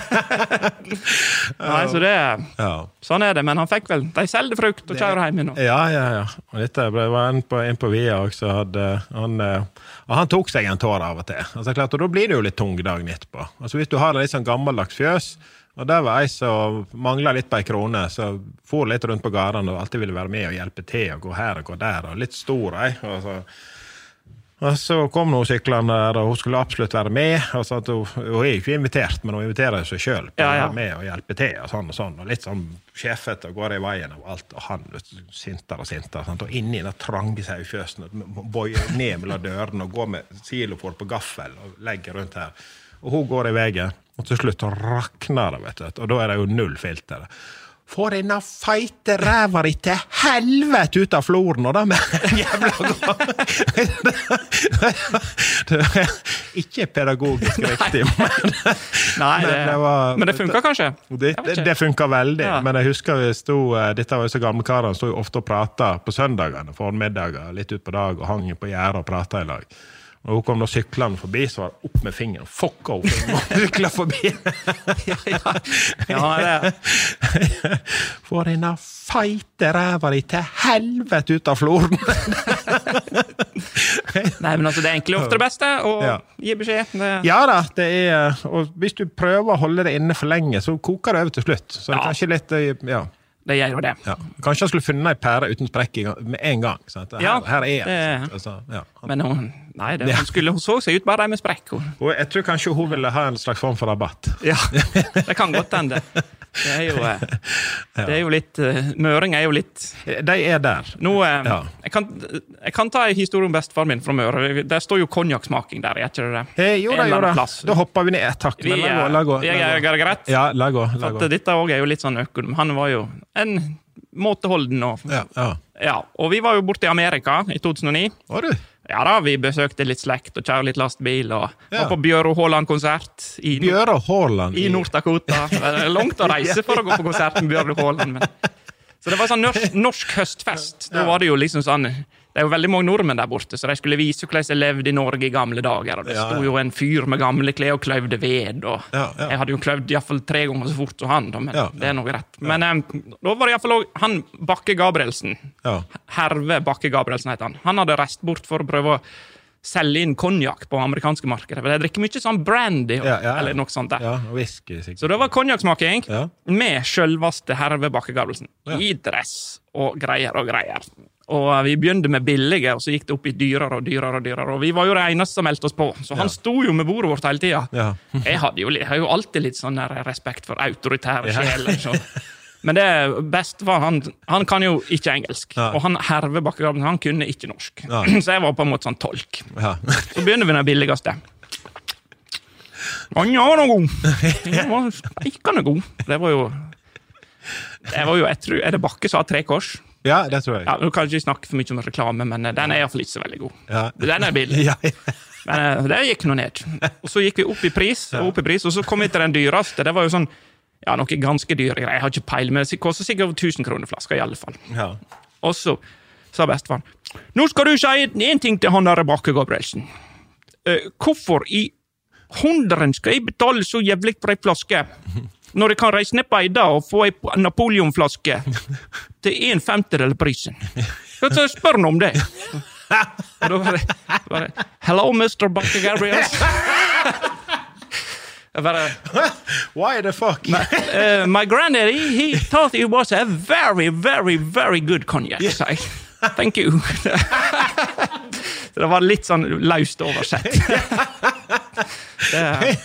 Nei, så det, Ja. sånn er det, men han fikk vel, de selger frukt og kjører hjem nå. Ja, ja, ja. Og dette ble- var en på, en på Via også, hadde han, eh, og han tok seg en tår av og til. Altså, klart, og da blir det jo litt tung dagen etterpå. Altså, hvis du har en litt sånn gammeldags fjøs, og der var ei som manglet litt på ei krone, så for litt rundt på gardene og alltid ville være med og hjelpe til og gå her og gå der, og litt stor ei. Og så, og så kom hun syklene der, og hun skulle absolutt være med, og så at hun, hun er ikke invitert, men hun inviterer seg selv på Ja, å ja. være med og hjelpe til, og sånn og sånn, og litt sånn sjefet og går i veien og alt, og han sinter og sinter, sant? Og inni den trange saufjøsen, bøyer ned mellom dørene og går med silofor på gaffel og legger rundt her. Og hun går i veien, og til slutt rakner det, vet du, og da er det jo null filter. Får denne feite ræva di til helvete ut av floren, og da med en jævla gang. Det er ikke pedagogisk riktig, men, Nei, det, men det var... men det funker kanskje? Det, Jeg vet det, ikke. det funker veldig, Ja. men jeg husker vi stod, eh, dette var jo så gamle karene, stod jo ofte og pratet på søndagene, formiddager, litt ut på dag, og hang på gjerdet og pratet i lag. Og hun kom da syklene forbi, så var det opp med fingeren, fuck off, og syklet forbi. Ja, ja. Ja, det, Får denne feite ræva di til helvete ut av floren. nei, men altså, det er egentlig ofte det beste, å Ja. gi beskjed. Det, Ja da, det er, og hvis du prøver å holde det inne for lenge, så koker det over til slutt. Så det er Ja. kanskje litt, eh, ja. det gjør jo det. Ja. Kanskje han skulle funnet en pære uten sprekk i gang- med en gang. Sant? Her, Ja, her er det- han. Altså, ja. Men hun, nei, det, hun, skulle, hun så seg ut bare de med sprekk. Hun. Og jeg tror kanskje hun ville ha en slags form for rabatt. Ja, det kan godt hende. Det er jo, eh, det er jo litt, eh, Møring er jo litt... De er der. Nå, eh, Ja. jeg, kan, jeg kan ta en historie om bestefaren min fra Møre. Der står jo konjakksmaking der, er ikke det det? Eh, jo da, En eller jo annen da. plass. Da hopper vi ned et takk. Vi, Men la gå, eh, la gå. vi la er, gå. er det greit? Ja, la gå, la For gå. at dette også er jo litt sånn økonom. Han var jo en måteholden og... Ja, ja. Ja, og vi var jo borte i Amerika i to tusen og ni. Var du? Ja da, vi besøkte litt slekt og kjørte litt lastbil og Ja. var på Bjøro Haaland-konsert i, Bjøre Haaland i Nord-Dakota. Det er langt å reise for å gå på konsert med Bjøro Haaland. Men... Så det var sånn norsk, norsk høstfest. Da var det jo liksom sånn... Det er jo veldig mange nordmenn der borte, så de skulle vise hvordan de levde i Norge i gamle dager. Og det Ja, sto ja. jo en fyr med gamle klær og kløvde ved. Og Ja, ja. Jeg hadde jo kløvd i hvert fall tre ganger så fort som han, da, men Ja, ja. det er noe rett. Men eh, da var det i hvert fall også han Bakke Gabrielsen. Ja. Herve Bakke Gabrielsen heter han. Han hadde reist bort for å prøve å selge inn konjakk på amerikanske markedet. For de drikker mye sånn brandy og, Ja, ja. eller noe sånt der. Ja, og whisky sikkert. Så det var konjakksmaking Ja. med selveste Herve Bakke Gabrielsen. Ja. I dress og greier og greier. Og vi begynte med billige, og så gikk det opp i dyrere og dyrere og dyrere. Og vi var jo de eneste som meldte oss på, så han Ja. sto jo med bordet vårt hele tida. Ja. Jeg hadde jo, jeg har jo alltid litt sånn der respekt for autoritære Ja. sjeler. Så. Men det beste var, han, han kan jo ikke engelsk, ja. og han herve Bakke-Gabrielsen, han kunne ikke norsk. Ja. Så jeg var på en måte sånn tolk. Ja. Så begynner vi den billigste. Han var noe god. Han var ikke noe god. Det var jo, det var jo, jeg tror, er det Bakke som har tre kors? Ja, det tror jeg. Ja, nå kan jeg ikke snakke for mye om reklame, men den er i hvert fall ikke så veldig god. Ja. Den er billig. Ja, ja. Men det gikk noe ned. Og så gikk vi opp i pris, og opp i pris, og så kom vi til den dyreste. Det var jo sånn, ja, noe ganske dyre greier. Jeg har ikke peil, men det koster sikkert over tusen kroner flasker i alle fall. Ja. Og så sa bestefaren, nå skal du si en ting til han der Bakke-Gabrielsen. Uh, hvorfor i hundren skal jeg betale så jævlig for en flaske, når jeg kan reise ned på Eida og få en Napoleon-flaske til en femtedel prisen? Så spør han om det. Og da var det, var det hello, mister Bakke-Gabrielsen. Bare, Why the fuck? my, uh, my granddaddy, he thought it was a very, very, very good cognac. Yeah. So, thank you. Det var litt sånn løst oversett. Det,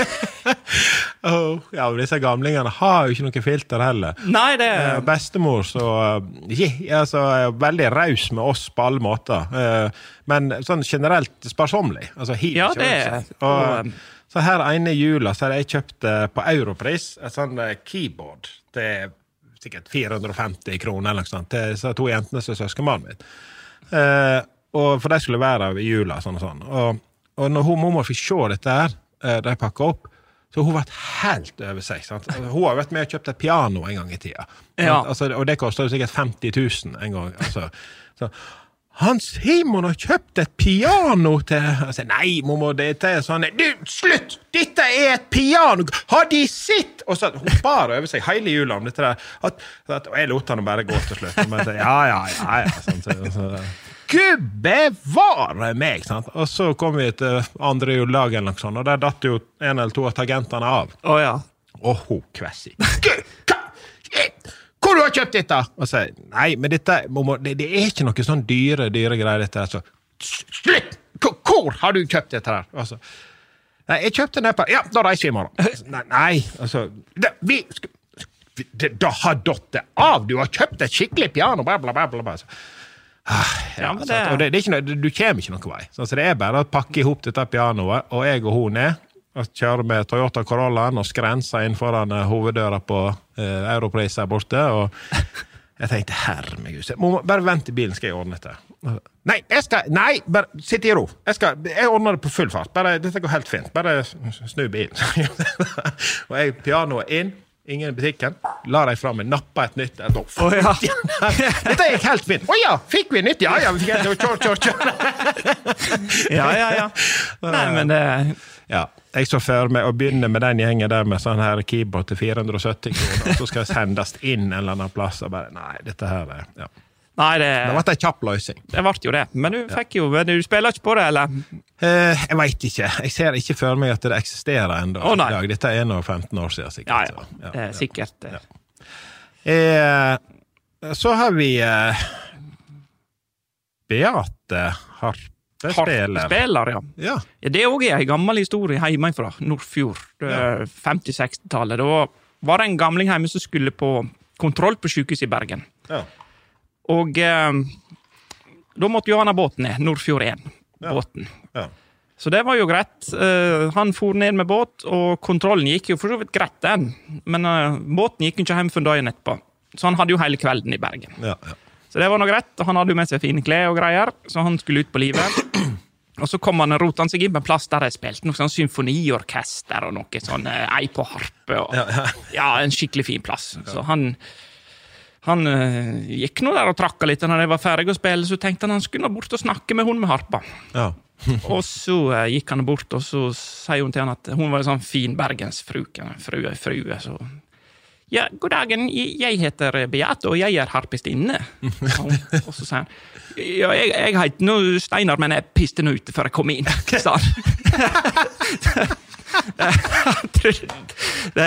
oh, ja, disse gamlingene har jo ikke noe filter heller. Nei, det uh, bestemor så yeah, altså, veldig raus med oss på alle måter, uh, men sånn generelt sparsomlig. Altså, ja, det er. Og, så her ene jula så hadde jeg kjøpt uh, på Europris et sånn uh, keyboard til sikkert fire hundre og femti kroner eller noe sånt, til så to jentene som søskenmannen min. Uh, og for de skulle være i jula, sånn og sånn. Og, og når hun mamma fikk se dette her, uh, da jeg pakket opp, så hun var helt over seg. Sant? Hun har vært med og kjøpt et piano en gang i tida. Ja. Altså, og det kostet jo sikkert femti tusen en gang. Altså, så, han Simon har kjøpt et piano til... Altså, nei, mamma, dette er sånn... Du, slutt! Dette er et piano! Har de sitt? Og så hun bare over seg hele jula om dette der. At, at, og jeg lot han bare gå til slutt. Men, ja, ja, ja, ja. Sånn, så, så, Gud bevare meg, sant? Og så kom vi til andre juledag eller noe sånt, og der datt jo en eller to av tagentene av. Å, ja. Og hun kvessi. Gud, hvor du har kjøpt dette? Og så, nei, men dette, det, det er ikke noe sånn dyre, dyre greier dette. Så, slutt! Hvor har du kjøpt dette her? Og så, nei, jeg kjøpte den på, ja, da reiser vi i morgen. Nei, nei, altså, det, vi, det, da har dottet av, du har kjøpt et skikkelig piano, bla, bla, bla, bla, bla. Ah, ja, ja, det... Og det, det er ikke noe, du kommer ikke noen vei. Så det er bare å pakke ihop dette pianoet, og jeg og hun er, og kjører med Toyota Corollaen og skrenser inn foran uh, hoveddøra på uh, Europris her borte, og jeg tenkte, herre meg Gud, bare vent i bilen, skal jeg ordne dette. Nei, jeg skal, nei, bare sitt i ro. Jeg skal, jeg ordner det på full fart. Bare, dette går helt fint. Bare snu bilen. Og jeg pianoet inn, ingen i butikken, la deg fram med nappa et nytt et opp. Oh, ja. Dette gikk helt fint. Å ja, fikk vi nytt? Ja, ja, vi fikk et kjør, kjør, kjør. Ja, ja, ja. Nei, men det... Ja, jeg så før med å begynne med den gjengen der med sånn her keyboard til fire hundre og sytti kroner, og så skal jeg sendes inn en eller annen plass, og bare, nei, dette her er... Ja. Nei, det... Det var en kjapp løsning. Det ble jo det, men du fikk jo... Du spiller ikke på det, eller? Eh, jeg vet ikke. Jeg ser ikke for meg at det eksisterer enda. Å, nei. Dette er nå femten år siden, sikkert. Ja, ja. Så, ja, det er sikkert. Ja. Eh, så har vi eh, Beate Harpespiller. Harpespiller, ja. Ja. Ja, det er også en gammel historie hjemmefra Nordfjord, Ja. femti-seksti-tallet. Da var det en gamling hjemme som skulle på kontroll på sykehus i Bergen. Ja. Og eh, da måtte jo han ha båten ned, Nordfjord én, Ja. båten. Ja. Så det var jo greit. Uh, han for ned med båt, og kontrollen gikk jo for så vidt greit den. Men uh, båten gikk ikke hjem for dagen etterpå. Så han hadde jo hele kvelden i Bergen. Ja, ja. Så det var noe greit, og han hadde jo med seg fine klær og greier, så han skulle ut på livet. Og så kom han og rotet han seg inn på en plass der jeg spilte noe sånn symfoniorkester og noe sånn uh, ei på harpe. Og, Ja, ja. ja, en skikkelig fin plass. Så han... Han uh, gikk nå der og trakka litt, og når jeg var ferdig å spille, så tenkte han han skulle bort og snakke med hun med harpa. Ja. Og så uh, gikk han bort, og så sier hun til han at hun var en sånn fin bergensfruke, frue, frue, så... Ja, god dagen, jeg heter Beate, og jeg er harpistinne. Og, og så sier han, ja, jeg, jeg heter nå Steinar, men jeg piste nå ute før jeg kom inn, sa han. det, det,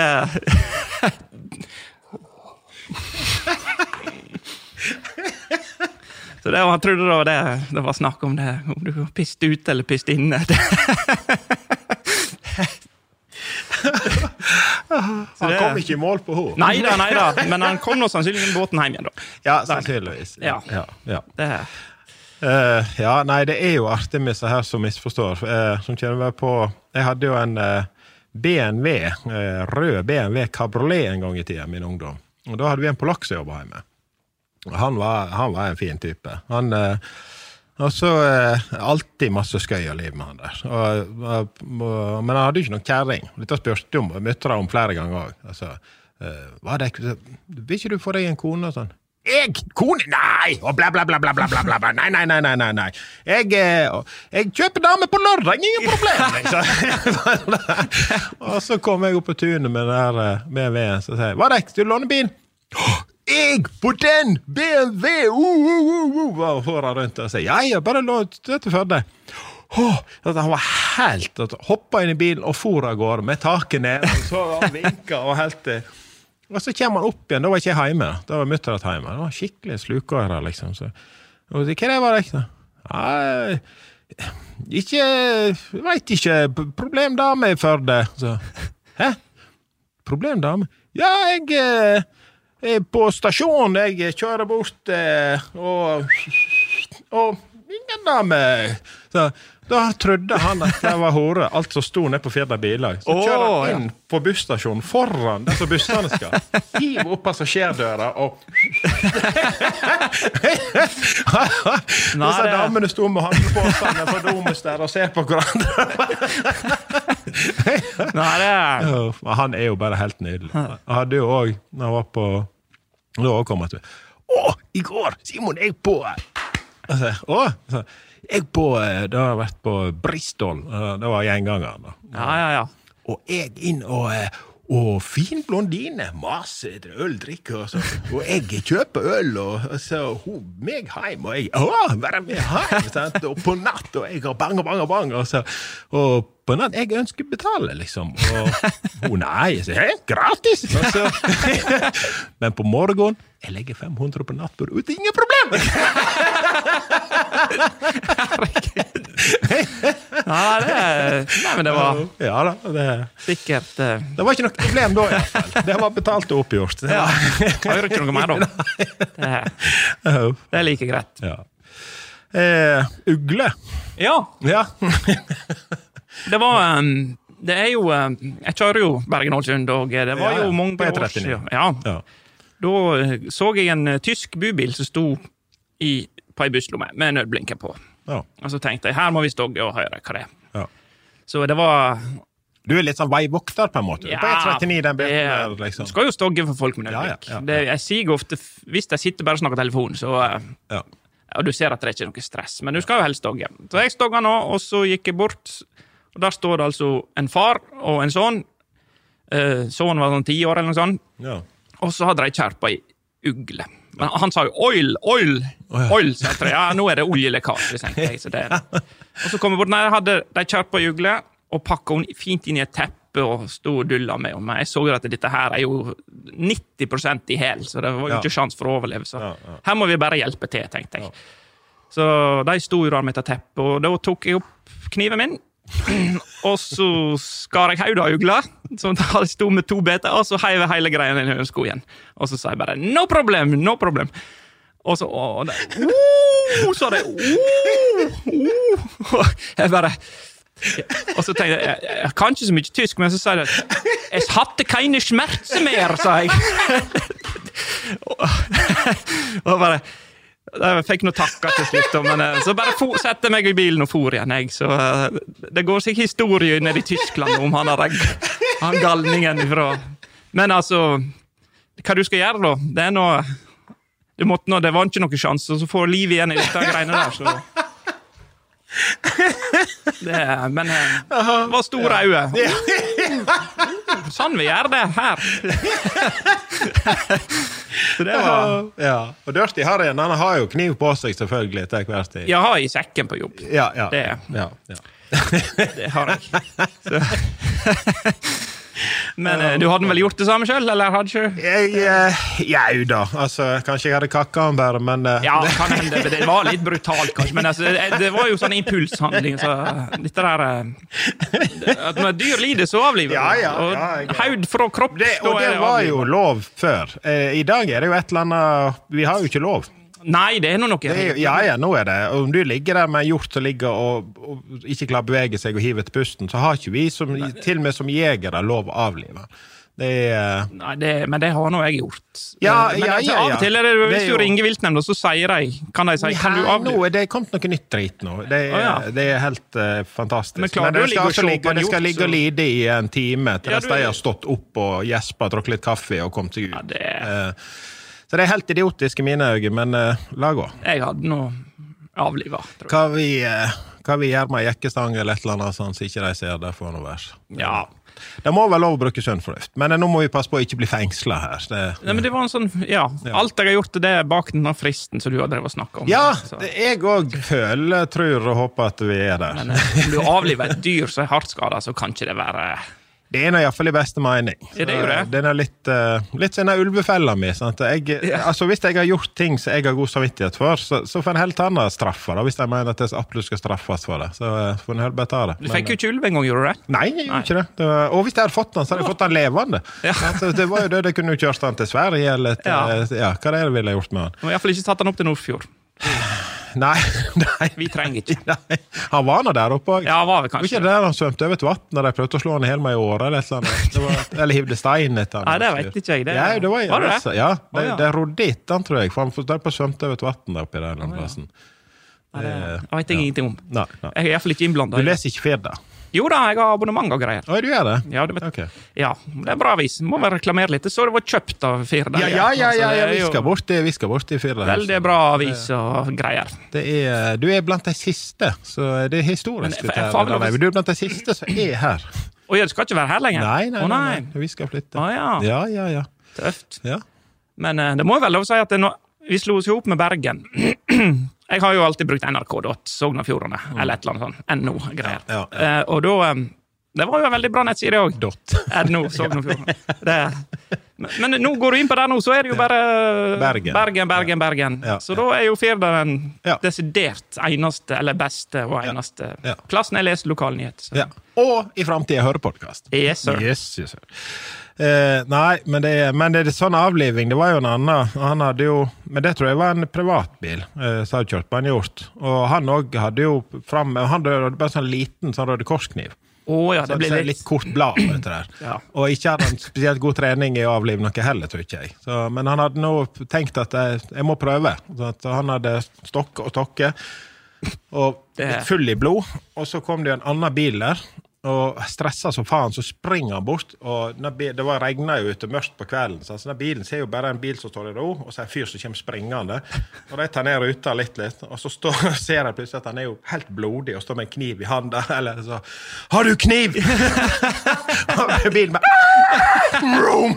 Så det var, han trodde da det, det var snakk om det, om du piste ute eller piste inne. Han det... kom ikke i mål på henne. Neida, neida, men han kom nå sannsynligvis båten hjem igjen da. Ja, sannsynligvis. Ja, ja, ja. Det uh, ja, nei, det er jo artig med så her som misforstår. Uh, som kjenner meg på, jeg hadde jo en uh, B M W, uh, rød B M W Cabriolet en gang i tiden, min ungdom. Og da hadde vi en polakk som jobbet hjemme. Han var, han var en fin type. Han... Uh, Og så eh, alltid masse skøy og liv med han der. Og, og, og, men han hadde jo ikke noen kjæring. Dette spørste om, møtte om flere ganger også. Altså, eh, hva er det? Vil ikke du få deg en kone og sånn? Jeg? Kone? Nei! Og bla bla bla bla bla bla bla. Nei, nei, nei, nei, nei, nei. Jeg, eh, jeg kjøper dame på lørdag, ingen problem. Og så kom jeg opp på tunet med den der B M W-en, så sier jeg, hva er det? Du låner bil? Jeg på den B M W uh, uh, uh, uh, og får han rundt og sier ja, jeg bare låt dette for deg oh, han var helt hoppet inn i bilen og for av gårde med taket ned og så han vinket og helt og så kommer han opp igjen, da var ikke jeg hjemme da var mutteret hjemme, det var skikkelig slukører liksom så, og hva det var det ikke nei, ikke jeg vet ikke, problemdame for det så, hæ? Problemdame? Ja, jeg Jeg er på stasjonen, jeg kjører bort eh, og, og ingen dame. Så da trodde han at det var hore, alt som stod ned på fjerde biler. Så kjører han oh, inn ja. På busstasjonen foran der som bussene skal. Hiver opp passasjerdøra og... Disse damene stod med handlepåstene på domus der og ser på hverandre. Nei, det er... Ja, han er jo bare helt nydelig. Han hadde jo også, når han var på... Da kom han til Å, i går, Simon, jeg på... Altså, Å, jeg på... Da har jeg vært på Bristol. Det var gjenganger. Da. Ja, ja, ja. Og jeg inn og... Og fin blondine, masse øldrikker og så. Og jeg kjøper øl, og så hun meg hjem, og jeg, åh, være med hjem, sant? Og på natt, og jeg har bang, bang, bang, og så, og på natt, jeg ønsker betale, liksom, og hun, nei, jeg sier, hei, gratis, og så, men på morgen, jeg legger fem hundre på nattbord, ut, ingen problem! Ja, det nei, men det var ja da, det sikkert uh... det var ikke noe problem da i hvert fall det var betalt og oppgjort ja, jeg hører ikke noe mer da det, det er like greit ja. eh, Ugle ja, ja. det var um, det er jo um, jeg kjører jo Bergen-Ålesund og det var ja, ja. Jo mange år siden ja. Ja. Da så jeg en uh, tysk bubil som stod i, på en busslomme med nødblinker på ja. Og så tenkte jeg, her må vi stogge og høre hva det er. Ja. Så det var... Du er litt sånn veivokter på en måte. Ja, på E trettionio den det er, liksom. Du skal jo stogge for folk med nødblink. Ja, ja, ja. Det, jeg sier ofte, hvis jeg sitter bare og snakker telefon, så... Ja. Og du ser at det er ikke noe stress, men du skal jo helst stogge. Så jeg stogget nå, og så gikk jeg bort, og der står det altså en far og en son. Uh, sonen var sånn ti år eller noe sånt. Ja. Og så hadde de kjærpa i ugle. Men han sa jo oil, oil, oh, ja. Oil, så jeg tror, ja, nå er det oljelekkasje, tenkte jeg, så det er det. Og så kom jeg bort, nei, jeg hadde de kjørt på jugle, og pakket hun fint inn i et teppe, og stod og dullet med, men jeg så jo at dette her er jo nitti prosent i hel, så det var jo ja. Ikke sjans for å overleve, så ja, ja. Her må vi bare hjelpe til, tenkte jeg. Ja. Så de stod jo der med et teppe, og da tok jeg opp kniven min, og så skar jeg hodet av ugla som stod med to beter og så heiv jeg hele greien inn i sko igjen og så sa jeg bare no problem, no problem og så og det, uh, så det uh, uh, jeg bare og så tenkte jeg, jeg, jeg kan ikke så mye tysk men så sa jeg jeg hadde keine smertse mer sa jeg og, og bare jeg fikk noe takka til slutt, men så bare for, sette meg i bilen og for igjen, jeg. Så det går seg historie nede i Tyskland om han har han galningen ifra. Men altså, hva du skal gjøre da? Det er noe, du måtte nå, det var ikke noe sjans, og så får liv igjen i dette greiene der, så... Det, men det var store øye. Sånn vi gjør det her. Så det var... Ja, og Dirty Harry, han har jo kniv på seg selvfølgelig til hver tid. Jeg har i sekken på jobb. Ja, ja. Det, ja, ja. Det har jeg. Så. Men uh, du hadde vel gjort det samme selv, eller hadde ikke? Jeg, uh, ja, da. Altså, kanskje jeg hadde kakket han bare, men... Uh, ja, kan hende, det var litt brutalt, kanskje, men altså, det, det var jo sånn impulshandling, så dette der... Uh, at når dyr lider, så avliver ja, ja, og ja, jeg, haud fra kropp... Det, og det var jo lov før. Uh, I dag er det jo et eller annet... Vi har jo ikke lov. Nei, det er noe noe. Det er, ja, ja, nå er det. Om du ligger der med en hjort som ligger og, og ikke klarer å bevege seg og hive til pusten, så har ikke vi, som, til og med som jegere, lov å avlive. Det er... Nei, det, men det har nå jeg gjort. Ja, men ja, ja, ja. Av og til er det, hvis det er jo... du ringer viltnemnda, så sier de, kan de si, ja, kan du avlive? Nå er det kommet noe nytt drit nå. Det er, oh, ja. det er helt uh, fantastisk. Men klarer du å ligge og slå på en hjort? Det skal ligge og lide i en time, til ja, du... de har stått opp og gjespa, drukket litt kaffe og kommet seg ut. Ja, det... Uh, Så det er helt idiotisk i mine øyne, men uh, la gå. Jeg hadde noe avlivet, tror jeg. Hva vi, uh, hva vi gjør med jekkestang eller et eller annet sånn, så ikke de ser det for noe vers. Ja. Det må være lov å bruke sunn fornuft, men uh, nå må vi passe på å ikke bli fengslet her. Det, Nei, men det var en sånn, ja, ja. Alt jeg har gjort det er bak den fristen som du har drevet å snakke om. Ja, det jeg også føler, tror og håper at vi er der. Men uh, om du avliver et dyr som er hardt skadet, så kan ikke det være... Det er nå i hvert fall i beste mening. Ja, det er jo det. Det er litt, uh, litt sånn ulvefella mi. Sant? Jeg, ja. altså, hvis jeg har gjort ting som jeg har god samvittighet for, så, så får en helt annen straffer, da, hvis jeg mener at det absolutt skal straffes for det. Så uh, får en helt bare ta det. Du fikk jo ikke ulv en gang, gjorde du det? Nei, jeg gjorde Nei. ikke det. det var, og hvis jeg hadde fått den, så hadde jeg fått den levende. Ja. Altså, det var jo det, det kunne jo kjørt den til Sverige, eller til, ja. ja, hva er det ville jeg gjort med den? Og i hvert fall ikke tatt den opp til Nordfjord. Nei, nei. Vi trenger ikke. Nei. Han var nå der oppe også. Ja, var vi kanskje. Var ikke det der han svømte over et vatten, når de prøvde å slå han i hel med i året, eller et eller annet? Det var, eller hivde stein etter han. Nei, det vet ikke jeg. Det, ja, det var, var det altså, ja, det? Oh, ja. Det rodde etter han, tror jeg, for han på svømte over et vatten der oppe i den oh, plassen. Ja. Det, det vet jeg ja. ingenting om. Nei, nei. Jeg er i hvert fall ikke innblandet. Du leser ikke Firda? Jo da, jeg har abonnement og greier. Å, du gjør det? Ja, du vet, okay. ja, det er bra vis. Må vel reklamere litt. Så det var kjøpt av Firda. Ja, ja, ja, ja, ja vi skal bort i, vi skal bort i Firda. Veldig bra vis og greier. Det er, du er blant de siste, så det er historisk. Men, jeg, jeg, jeg, du er blant de siste som er her. Og jeg skal ikke være her lenger? Nei, nei, oh, nei, nei. Vi skal flytte. Å, ja. Ja, ja, ja. Tøft. Ja. Men uh, det må vel lov å si at det no, vi slo oss ihop med Bergen. Jeg har jo alltid brukt N R K, Sogn og Fjordane, mm. eller et eller annet sånn, N O-greier. Ja, ja, ja. uh, og da... Um, det var jo en veldig bra nettside også. Dot. N O, Sogn og Fjordane. Men, men nå går du inn på der nå, så er det jo bare Bergen, Bergen, Bergen. Bergen. Ja, ja, så da er jo Firda den ja. desidert eneste, eller beste og eneste ja, ja. plassen jeg leser lokalnyhet. Ja. Og i fremtiden hører podcast. Yes, sir. Yes, yes, sir. Eh, nei, men det, men det er sånn avliving, det var jo en annen, han hadde jo, men det tror jeg var en privatbil, eh, så hadde kjørt på en hjort, og han også hadde jo frem, han hadde bare sånn liten, sånn røde korskniv. Oh, ja, det så, blir så litt... litt kort blad, vet du der. Ja. Og ikke hadde han spesielt god trening i å avlive noe heller, tror ikke jeg. Så, men han hadde nå tenkt at jeg, jeg må prøve, så, at han hadde stokk og tokke, og det... full i blod, og så kom det en annen bil der, og stresset så faen, så springer han bort, og det var regnet jo ute mørkt på kvelden, så denne bilen ser jo bare en bil som står i ro, og så er en fyr som kommer springende, og de tar ned ruta litt litt, og så står, ser jeg plutselig at han er jo helt blodig, og står med en kniv i handa, eller så, har du kniv? Og bilen bare, vroom!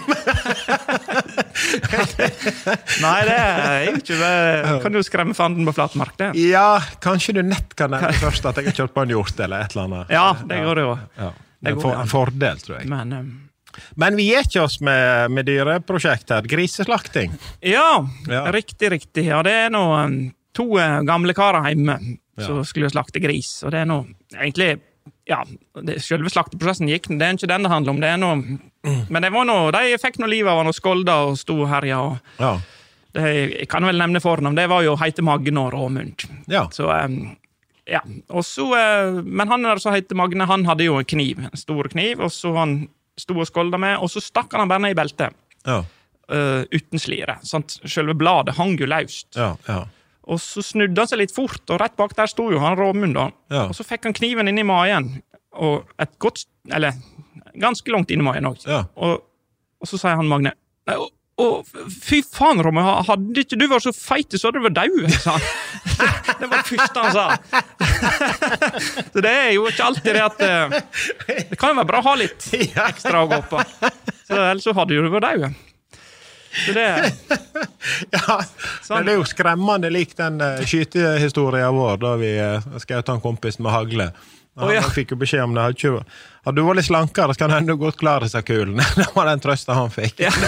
Nei, det er jo ikke det. Kan du skremme fanden på flatmark, det? Ja, kanskje du nett kan nevne først at jeg har kjørt på en hjort, eller et eller annet. Ja, det går det jo. Ja, det er en for, fordel, tror jeg. Men, um... Men vi gir ikke oss med, med dyreprosjekt her, griseslakting. Ja, ja, riktig, riktig. Ja, det er nå um, to uh, gamle karer hjemme ja. som skulle slakte gris, og det er nå egentlig, ja, det, selve slakteprosessen gikk, det er ikke den det handler om, det er nå, mm. men det var nå, de fikk nå livet av han og skolda og sto herja, og ja. det, jeg kan vel nevne fornavn, det var jo Heite Magne og Råmund. Ja. Så... Um, Ja, og så, men han der som heter Magne, han hadde jo en kniv, en stor kniv, og så han stod og skolda med, og så stakk han bare ned i beltet, ja. uh, uten slire, sånn at selve bladet hang jo løst. Ja, ja. Og så snudde han seg litt fort, og rett bak der stod jo han Råmund da, ja. og så fikk han kniven inn i magen, og et godt, eller ganske langt inn i magen også. Ja. Og, og så sier han Magne, og, og fy faen, Romme, hadde ikke du vært så feite, så hadde du vært død, sa han. Det var det første han sa. Så det er jo ikke alltid det at uh, det kan jo være bra å ha litt ekstra å gå på. Så ellers så hadde jo du vært død. Så det ja, sånn. Det er jo skremmende lik den uh, skytehistorien vår, da vi uh, skjøt en kompis med hagle. Han ja. fikk jo beskjed om det. Hadde ikke, hadde du vært litt slankere, så kan du enda godt klare disse kulene. Det var den trøsten han fikk. Ja,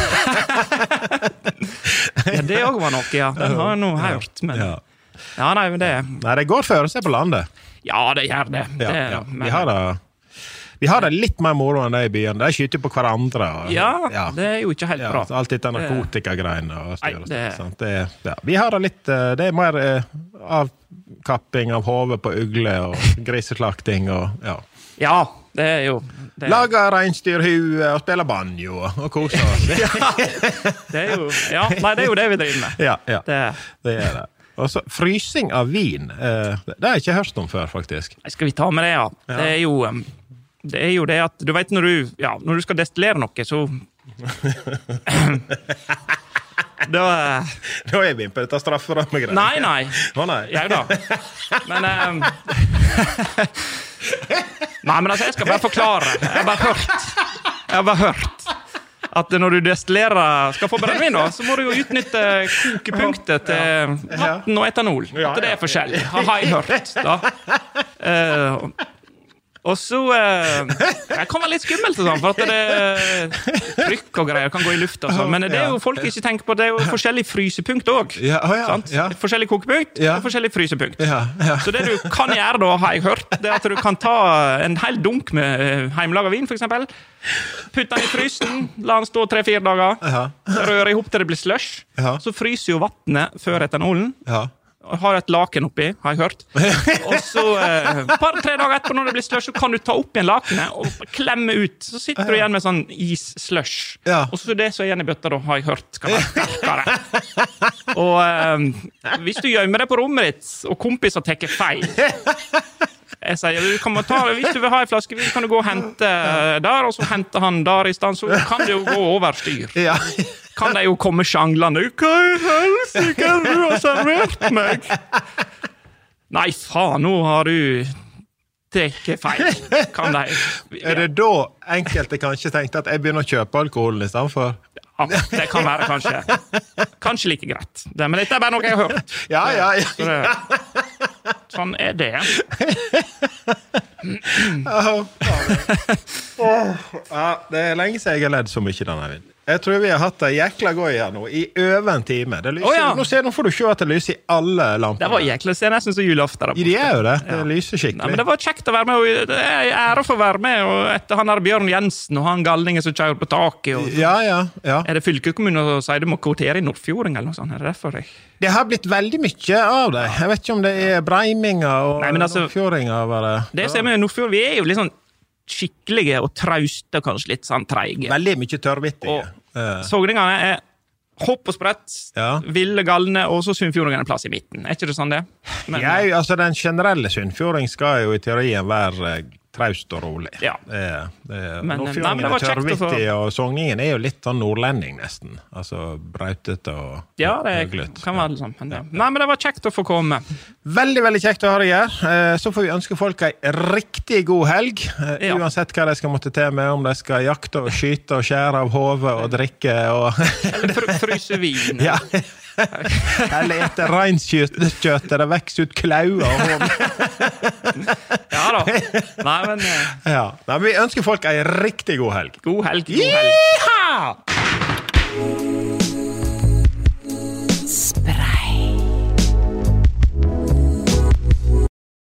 ja det også var nok, ja. Den har jeg nå hørt, men... Ja, ja nei, men det... Nei, det går før å se på landet. Ja, det gjør det. Ja, det ja. Men... Vi har det... Vi har det litt mer moro enn det i byen. De skyter på hverandre. Og, ja, ja, det er jo ikke helt bra. Ja, alt dette narkotikagreiene. Og styr, Nei, det... sånt. Det, ja. Vi har det litt... Det er mer eh, avkapping av hodet på ugle og griseslakting og ja. Ja, det er jo... Det... Lager reinsdyrhue og spiller banjo og koser oss. ja, det er jo... Ja, nei, det er jo det vi driver med. Ja, ja. Det, det er det. Og så frysing av vin. Eh, det har jeg ikke hørt om før, faktisk. Skal vi ta med det, ja? ja. Det er jo... Um... Det er jo det at, du vet når du, ja, når du skal destillere noe, så... da... Da er vi på dette strafferammegreier. Nei, nei. Å, nei. Ja, da. Men... Um... nei, men altså, jeg skal bare forklare. Jeg har bare hørt. Jeg har bare hørt. At når du destillerer, skal få brennevin da, så må du jo utnytte kokepunktet til vann og etanol. At det er forskjellig. Har jeg hørt, da. Uh, Og så eh, det kan være litt skummelt og sånn, for at det trykk og greier kan gå i lufta og sånn, men det er jo folk ikke tenker på, det er jo forskjellige frysepunkt også, ja, oh ja, sant? Ja. Forskjellige kokepunkt ja. Og forskjellige frysepunkt. Ja, ja. Så det du kan gjøre da, har jeg hørt, det er at du kan ta en hel dunk med heimelaget vin, for eksempel, putte den i frysen, la den stå tre-fire dager, ja. Røre ihop til det blir slush, ja. Så fryser jo vattnet før etanolen, ja. Har et laken oppi, har jeg hørt. Og så, eh, par tre dager etterpå når det blir slush, så kan du ta opp igjen lakenet og klemme ut. Så sitter du igjen med sånn is-slush. Ja. Og så det som er igjen i bøtta, da, har jeg hørt, skal være sterkere. Og eh, hvis du gjemmer det på rommet ditt, og kompiser tekker feil, jeg sier, du kan ta, hvis du vil ha en flaske vin, kan du gå og hente der, og så henter han der i stand, så kan det jo gå over styr. Ja. Kan de jo komme sjanglende. Hva i helsike du har servert meg? Nei, faen, nå har du tekket feil. Kan de... Ja. Er det da enkelte kanskje tenkte at jeg begynner å kjøpe alkoholen i stedet for? Ja, det kan være kanskje. Kanskje like greit. Det, men dette er bare noe jeg har hørt. Ja, ja, ja. Så det, sånn er det. Ja, det er lenge siden jeg har ledd så mye denne vinen. Jeg tror vi har hatt det jækla gøy her nå, i over en time. Det lyser, oh, ja. Nå, ser, nå får du se at det lyser i alle lampene. Det var jækla, det er nesten så julaften. De er jo det, det ja. Lyser skikkelig. Ja, men det var kjekt å være med, og det er ære for å være med, og etter han der Bjørn Jensen, og han galningen som kjører på taket. Og, ja, ja, ja. Er det fylkeskommunen som sier du må kvotere i Nordfjording, eller noe sånt? Er det derfor jeg... Det har blitt veldig mye av det. Jeg vet ikke om det er Breiminga og Nei, altså, Nordfjordinga. Bare. Det som er med Nordfjord, vi er jo litt sånn skikkelige og trauste, kanskje litt sånn treige. Veldig mye tørrvittige. Uh. Sogringene er hopp og sprett, ja. Ville galne, og så Sunnfjordingen en plass i midten. Er ikke det sånn det? Men, ja, altså den generelle Sunnfjording skal jo i teorien være traust og rolig. Ja. Det, det, men, Nordfjordingen er tørrvittig, og Sogningen er jo litt sånn nordlending nesten. Altså brautete og ja, det høglytt. Kan være sånn. Men, ja. Nei, men det var kjekt å få komme. Veldig, veldig kjekt å ha deg her. Så får vi ønske folk en riktig god helg. Ja. Uansett hva de skal måtte til med, om de skal jakte og skyte og skjære av hodet og drikke og... Eller fr fryse vin. Ja. Eller etter reinsdyrkjøtt, det vekser ut klauer og hånd. Ja da. Nei, men... Ja. Nei, men vi ønsker folk en riktig god helg. God helg, god helg. Yeehaw!